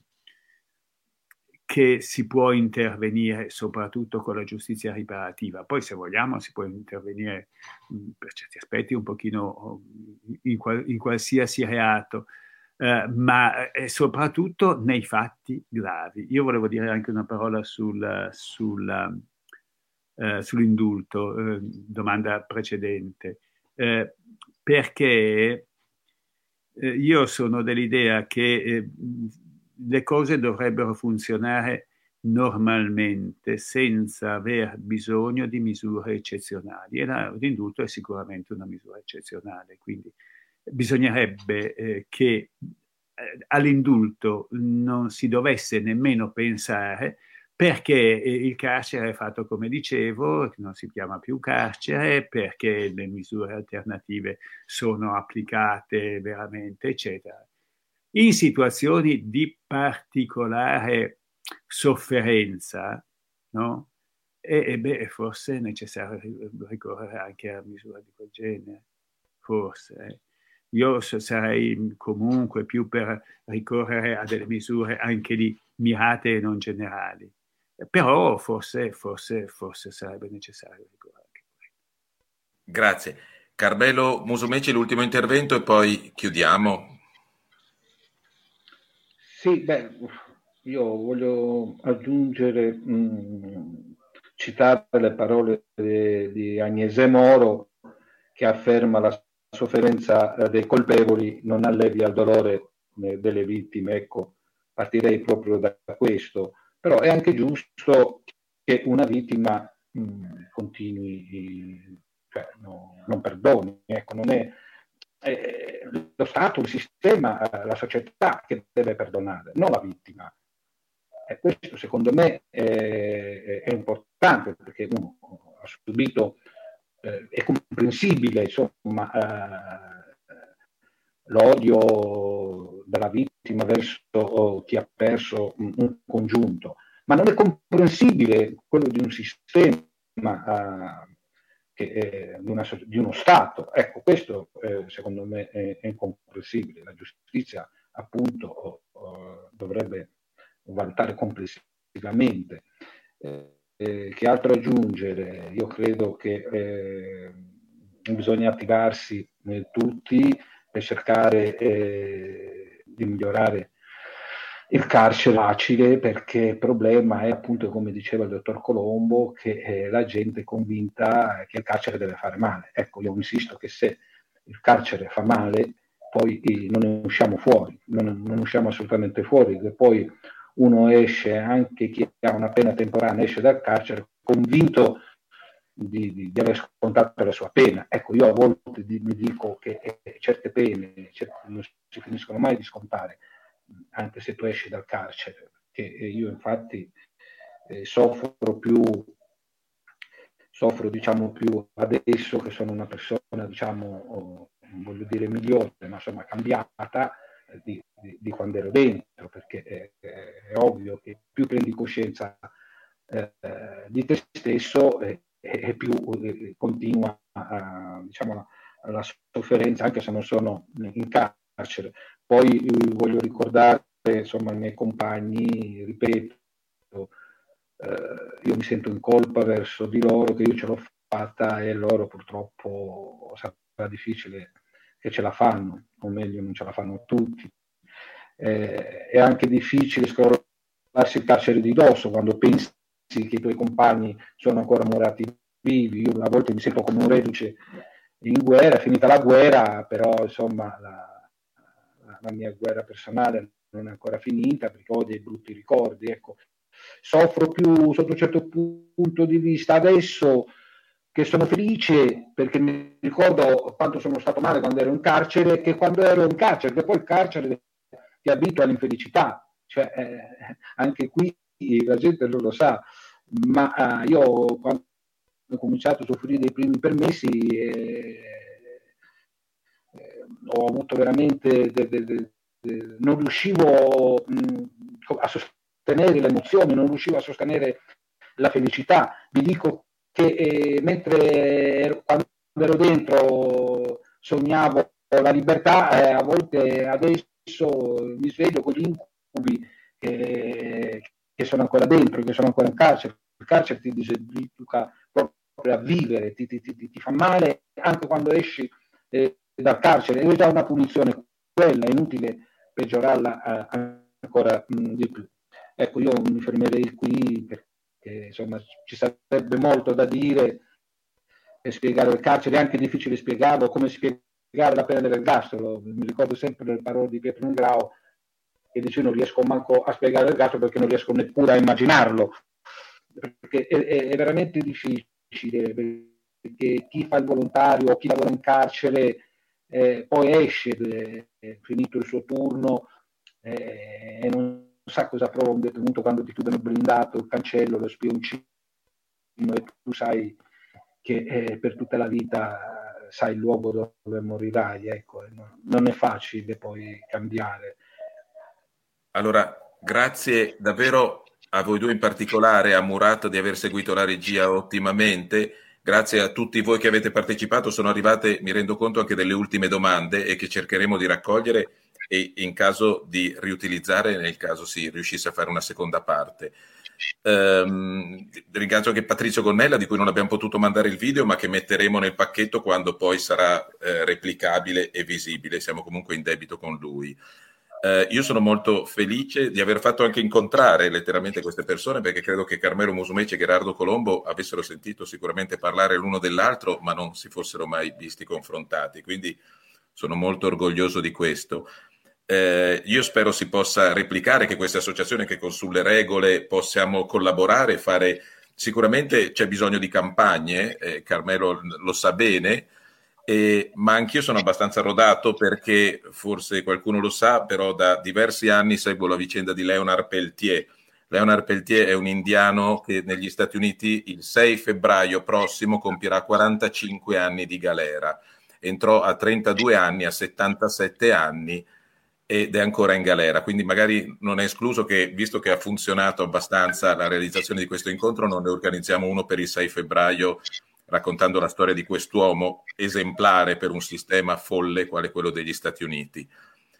che si può intervenire soprattutto con la giustizia riparativa. Poi se vogliamo si può intervenire mh, per certi aspetti un pochino in, qual- in qualsiasi reato, eh, ma eh, soprattutto nei fatti gravi. Io volevo dire anche una parola sul, sul, eh, sull'indulto, eh, domanda precedente, eh, perché eh, io sono dell'idea che eh, le cose dovrebbero funzionare normalmente senza aver bisogno di misure eccezionali, e l'indulto è sicuramente una misura eccezionale, quindi bisognerebbe eh, che eh, all'indulto non si dovesse nemmeno pensare, perché il carcere è fatto, come dicevo, non si chiama più carcere, perché le misure alternative sono applicate veramente, eccetera. In situazioni di particolare sofferenza, no? E, e beh, forse è necessario ricorrere anche a misure di quel genere, forse. Eh. Io sarei comunque più per ricorrere a delle misure anche lì mirate e non generali. Però forse, forse, forse sarebbe necessario ricorrere anche a questo. Grazie. Carmelo Musumeci, l'ultimo intervento e poi chiudiamo. Sì, beh, io voglio aggiungere, mh, citare le parole di, di Agnese Moro, che afferma: la sofferenza dei colpevoli non allevia il dolore delle vittime. Ecco, partirei proprio da questo. Però è anche giusto che una vittima mh, continui, cioè no, non perdoni. Ecco, non è Eh, lo Stato, il sistema, la società che deve perdonare, non la vittima. E questo secondo me è, è importante, perché uno ha subito, eh, è comprensibile insomma, eh, l'odio della vittima verso chi ha perso un, un congiunto, ma non è comprensibile quello di un sistema eh, Che, eh, di, una, di uno Stato. Ecco, questo eh, secondo me è, è incomprensibile. La giustizia appunto oh, oh, dovrebbe valutare complessivamente. Eh, eh, che altro aggiungere? Io credo che eh, bisogna attivarsi eh, tutti per cercare eh, di migliorare il carcere facile, perché il problema è appunto, come diceva il dottor Colombo, che eh, la gente è convinta che il carcere deve fare male. Ecco, io insisto che se il carcere fa male, poi eh, non ne usciamo fuori, non, non usciamo assolutamente fuori, che poi uno esce, anche chi ha una pena temporanea, esce dal carcere convinto di, di, di aver scontato la sua pena. Ecco, io a volte di, mi dico che eh, certe pene certe, non si finiscono mai di scontare, anche se tu esci dal carcere, che io infatti eh, soffro più soffro diciamo più adesso che sono una persona diciamo oh, voglio dire migliore, ma insomma cambiata eh, di, di, di quando ero dentro, perché è, è ovvio che più prendi coscienza eh, di te stesso eh, e più eh, continua a, diciamo la, la sofferenza, anche se non sono in carcere. Poi eh, voglio ricordare insomma i miei compagni, ripeto, eh, io mi sento in colpa verso di loro, che io ce l'ho fatta, e loro purtroppo sarà difficile che ce la fanno, o meglio non ce la fanno tutti. Eh, è anche difficile scrollarsi il carcere di dosso quando pensi che i tuoi compagni sono ancora morati vivi. Io a volte mi sento come un reduce in guerra, è finita la guerra, però insomma la, la, la mia guerra personale non è ancora finita, perché ho dei brutti ricordi, ecco. Soffro più sotto un certo punto di vista adesso, che sono felice perché mi ricordo quanto sono stato male quando ero in carcere, che quando ero in carcere, che poi il carcere ti abitua all'infelicità, cioè eh, anche qui la gente non lo sa, ma eh, io quando ho cominciato a soffrire dei primi permessi eh, eh, ho avuto veramente de, de, de, de, non riuscivo mh, a sostenere le emozioni, non riuscivo a sostenere la felicità. Vi dico che eh, mentre ero, quando ero dentro sognavo la libertà, eh, a volte adesso mi sveglio con gli incubi eh, che sono ancora dentro, che sono ancora in carcere. Il carcere ti diseduca proprio a vivere, ti, ti, ti, ti fa male anche quando esci eh, dal carcere. È già una punizione quella, è inutile peggiorarla eh, ancora mh, di più. Ecco, io mi fermerei qui perché insomma ci sarebbe molto da dire e spiegare il carcere. È anche difficile spiegarlo, come spiegare la pena dell'ergastolo. Mi ricordo sempre le parole di Pietro Ingrao che dice: non riesco manco a spiegare l'ergastolo perché non riesco neppure a immaginarlo, perché è, è, è veramente difficile, perché chi fa il volontario, chi lavora in carcere eh, poi esce eh, finito il suo turno eh, e non sa cosa prova un detenuto quando ti chiudono il blindato, il cancello, lo spioncino, e tu sai che eh, per tutta la vita sai il luogo dove morirai, ecco. Non è facile poi cambiare. Allora, grazie davvero a voi due in particolare, a Murat di aver seguito la regia ottimamente, grazie a tutti voi che avete partecipato. Sono arrivate, mi rendo conto, anche delle ultime domande e che cercheremo di raccogliere e in caso di riutilizzare, nel caso si riuscisse a fare una seconda parte. Um, ringrazio anche Patrizio Gonnella, di cui non abbiamo potuto mandare il video, ma che metteremo nel pacchetto quando poi sarà eh, replicabile e visibile. Siamo comunque in debito con lui. Uh, io sono molto felice di aver fatto anche incontrare letteralmente queste persone, perché credo che Carmelo Musumeci e Gerardo Colombo avessero sentito sicuramente parlare l'uno dell'altro, ma non si fossero mai visti confrontati, quindi sono molto orgoglioso di questo. Eh, io spero si possa replicare, che queste associazioni, che con Sulle Regole possiamo collaborare, fare. Sicuramente c'è bisogno di campagne, eh, Carmelo lo sa bene, eh, ma anch'io sono abbastanza rodato, perché forse qualcuno lo sa, però da diversi anni seguo la vicenda di Leonard Peltier. Leonard Peltier è un indiano che negli Stati Uniti il sei febbraio prossimo compierà quarantacinque anni di galera. Entrò a trentadue anni, a settantasette anni, ed è ancora in galera, quindi magari non è escluso che, visto che ha funzionato abbastanza la realizzazione di questo incontro, non ne organizziamo uno per il sei febbraio raccontando la storia di quest'uomo esemplare per un sistema folle quale quello degli Stati Uniti.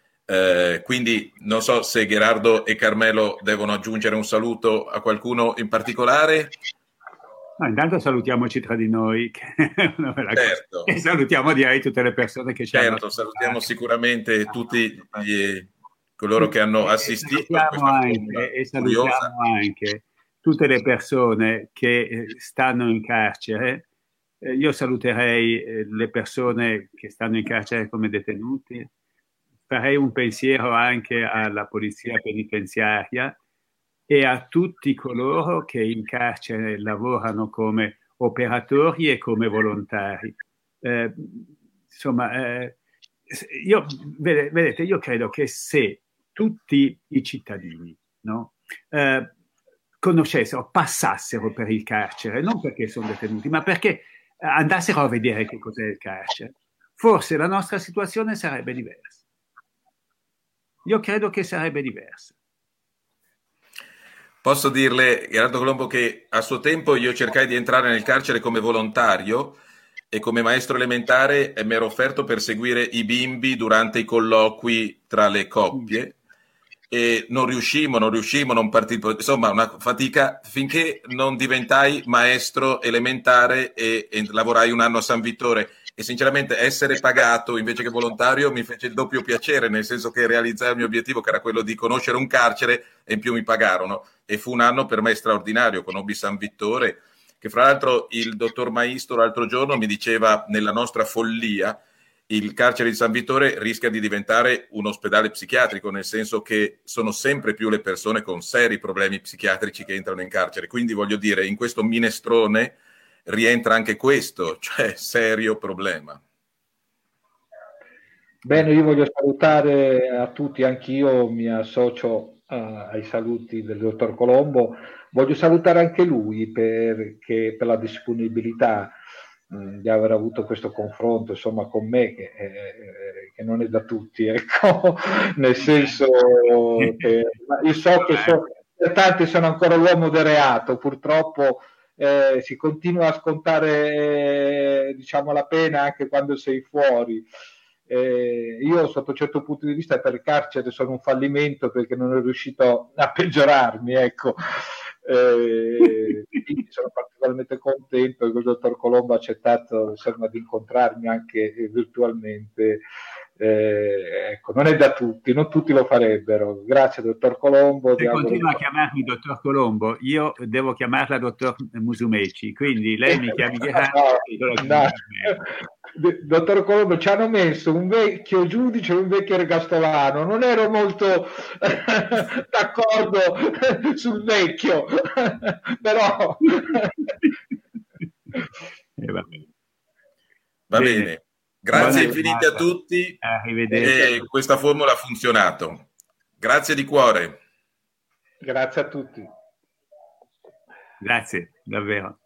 Eh, quindi non so se Gerardo e Carmelo devono aggiungere un saluto a qualcuno in particolare. No, intanto salutiamoci tra di noi, che è una bella certo. cosa. E salutiamo direi tutte le persone che ci certo, hanno salutiamo sicuramente tutti gli, coloro che hanno assistito e a questa anche, e salutiamo curiosa. anche tutte le persone che stanno in carcere. Eh, io saluterei eh, le persone che stanno in carcere come detenuti, farei un pensiero anche alla polizia penitenziaria e a tutti coloro che in carcere lavorano come operatori e come volontari. Eh, insomma, eh, io, vedete, io credo che se tutti i cittadini, no, eh, conoscessero, passassero per il carcere, non perché sono detenuti, ma perché andassero a vedere che cos'è il carcere, forse la nostra situazione sarebbe diversa. Io credo che sarebbe diversa. Posso dirle, Gerardo Colombo, che a suo tempo io cercai di entrare nel carcere come volontario e come maestro elementare mi ero offerto per seguire i bimbi durante i colloqui tra le coppie e non riuscimmo, non riuscimmo, non partì, insomma una fatica finché non diventai maestro elementare e, e lavorai un anno a San Vittore, e sinceramente essere pagato invece che volontario mi fece il doppio piacere, nel senso che realizzai il mio obiettivo, che era quello di conoscere un carcere, e in più mi pagarono, e fu un anno per me straordinario. Conobbi San Vittore, che fra l'altro il dottor Maisto l'altro giorno mi diceva, nella nostra follia il carcere di San Vittore rischia di diventare un ospedale psichiatrico, nel senso che sono sempre più le persone con seri problemi psichiatrici che entrano in carcere. Quindi voglio dire, in questo minestrone rientra anche questo, cioè serio problema. Bene, io voglio salutare a tutti, anch'io mi associo uh, ai saluti del dottor Colombo. Voglio salutare anche lui perché, per la disponibilità mh, di aver avuto questo confronto, insomma, con me, che, eh, che non è da tutti, ecco, nel senso che io so che so, per tanti sono ancora l'uomo del reato, purtroppo. Eh, si continua a scontare eh, diciamo la pena anche quando sei fuori. Eh, io sotto un certo punto di vista per il carcere sono un fallimento, perché non è riuscito a peggiorarmi, ecco. Eh, quindi sono particolarmente contento che il dottor Colombo ha accettato, insomma, di incontrarmi anche virtualmente. Eh, ecco, non è da tutti, non tutti lo farebbero. Grazie dottor Colombo. Se continua a chiamarmi dottor Colombo, io devo chiamarla dottor Musumeci, quindi lei mi chiami no, no. Dottor Colombo, ci hanno messo un vecchio giudice e un vecchio ergastolano, non ero molto d'accordo sul vecchio, però eh, va bene, va bene. bene. Grazie infinite a tutti. Arrivederci. E questa formula ha funzionato. Grazie di cuore. Grazie a tutti. Grazie, davvero.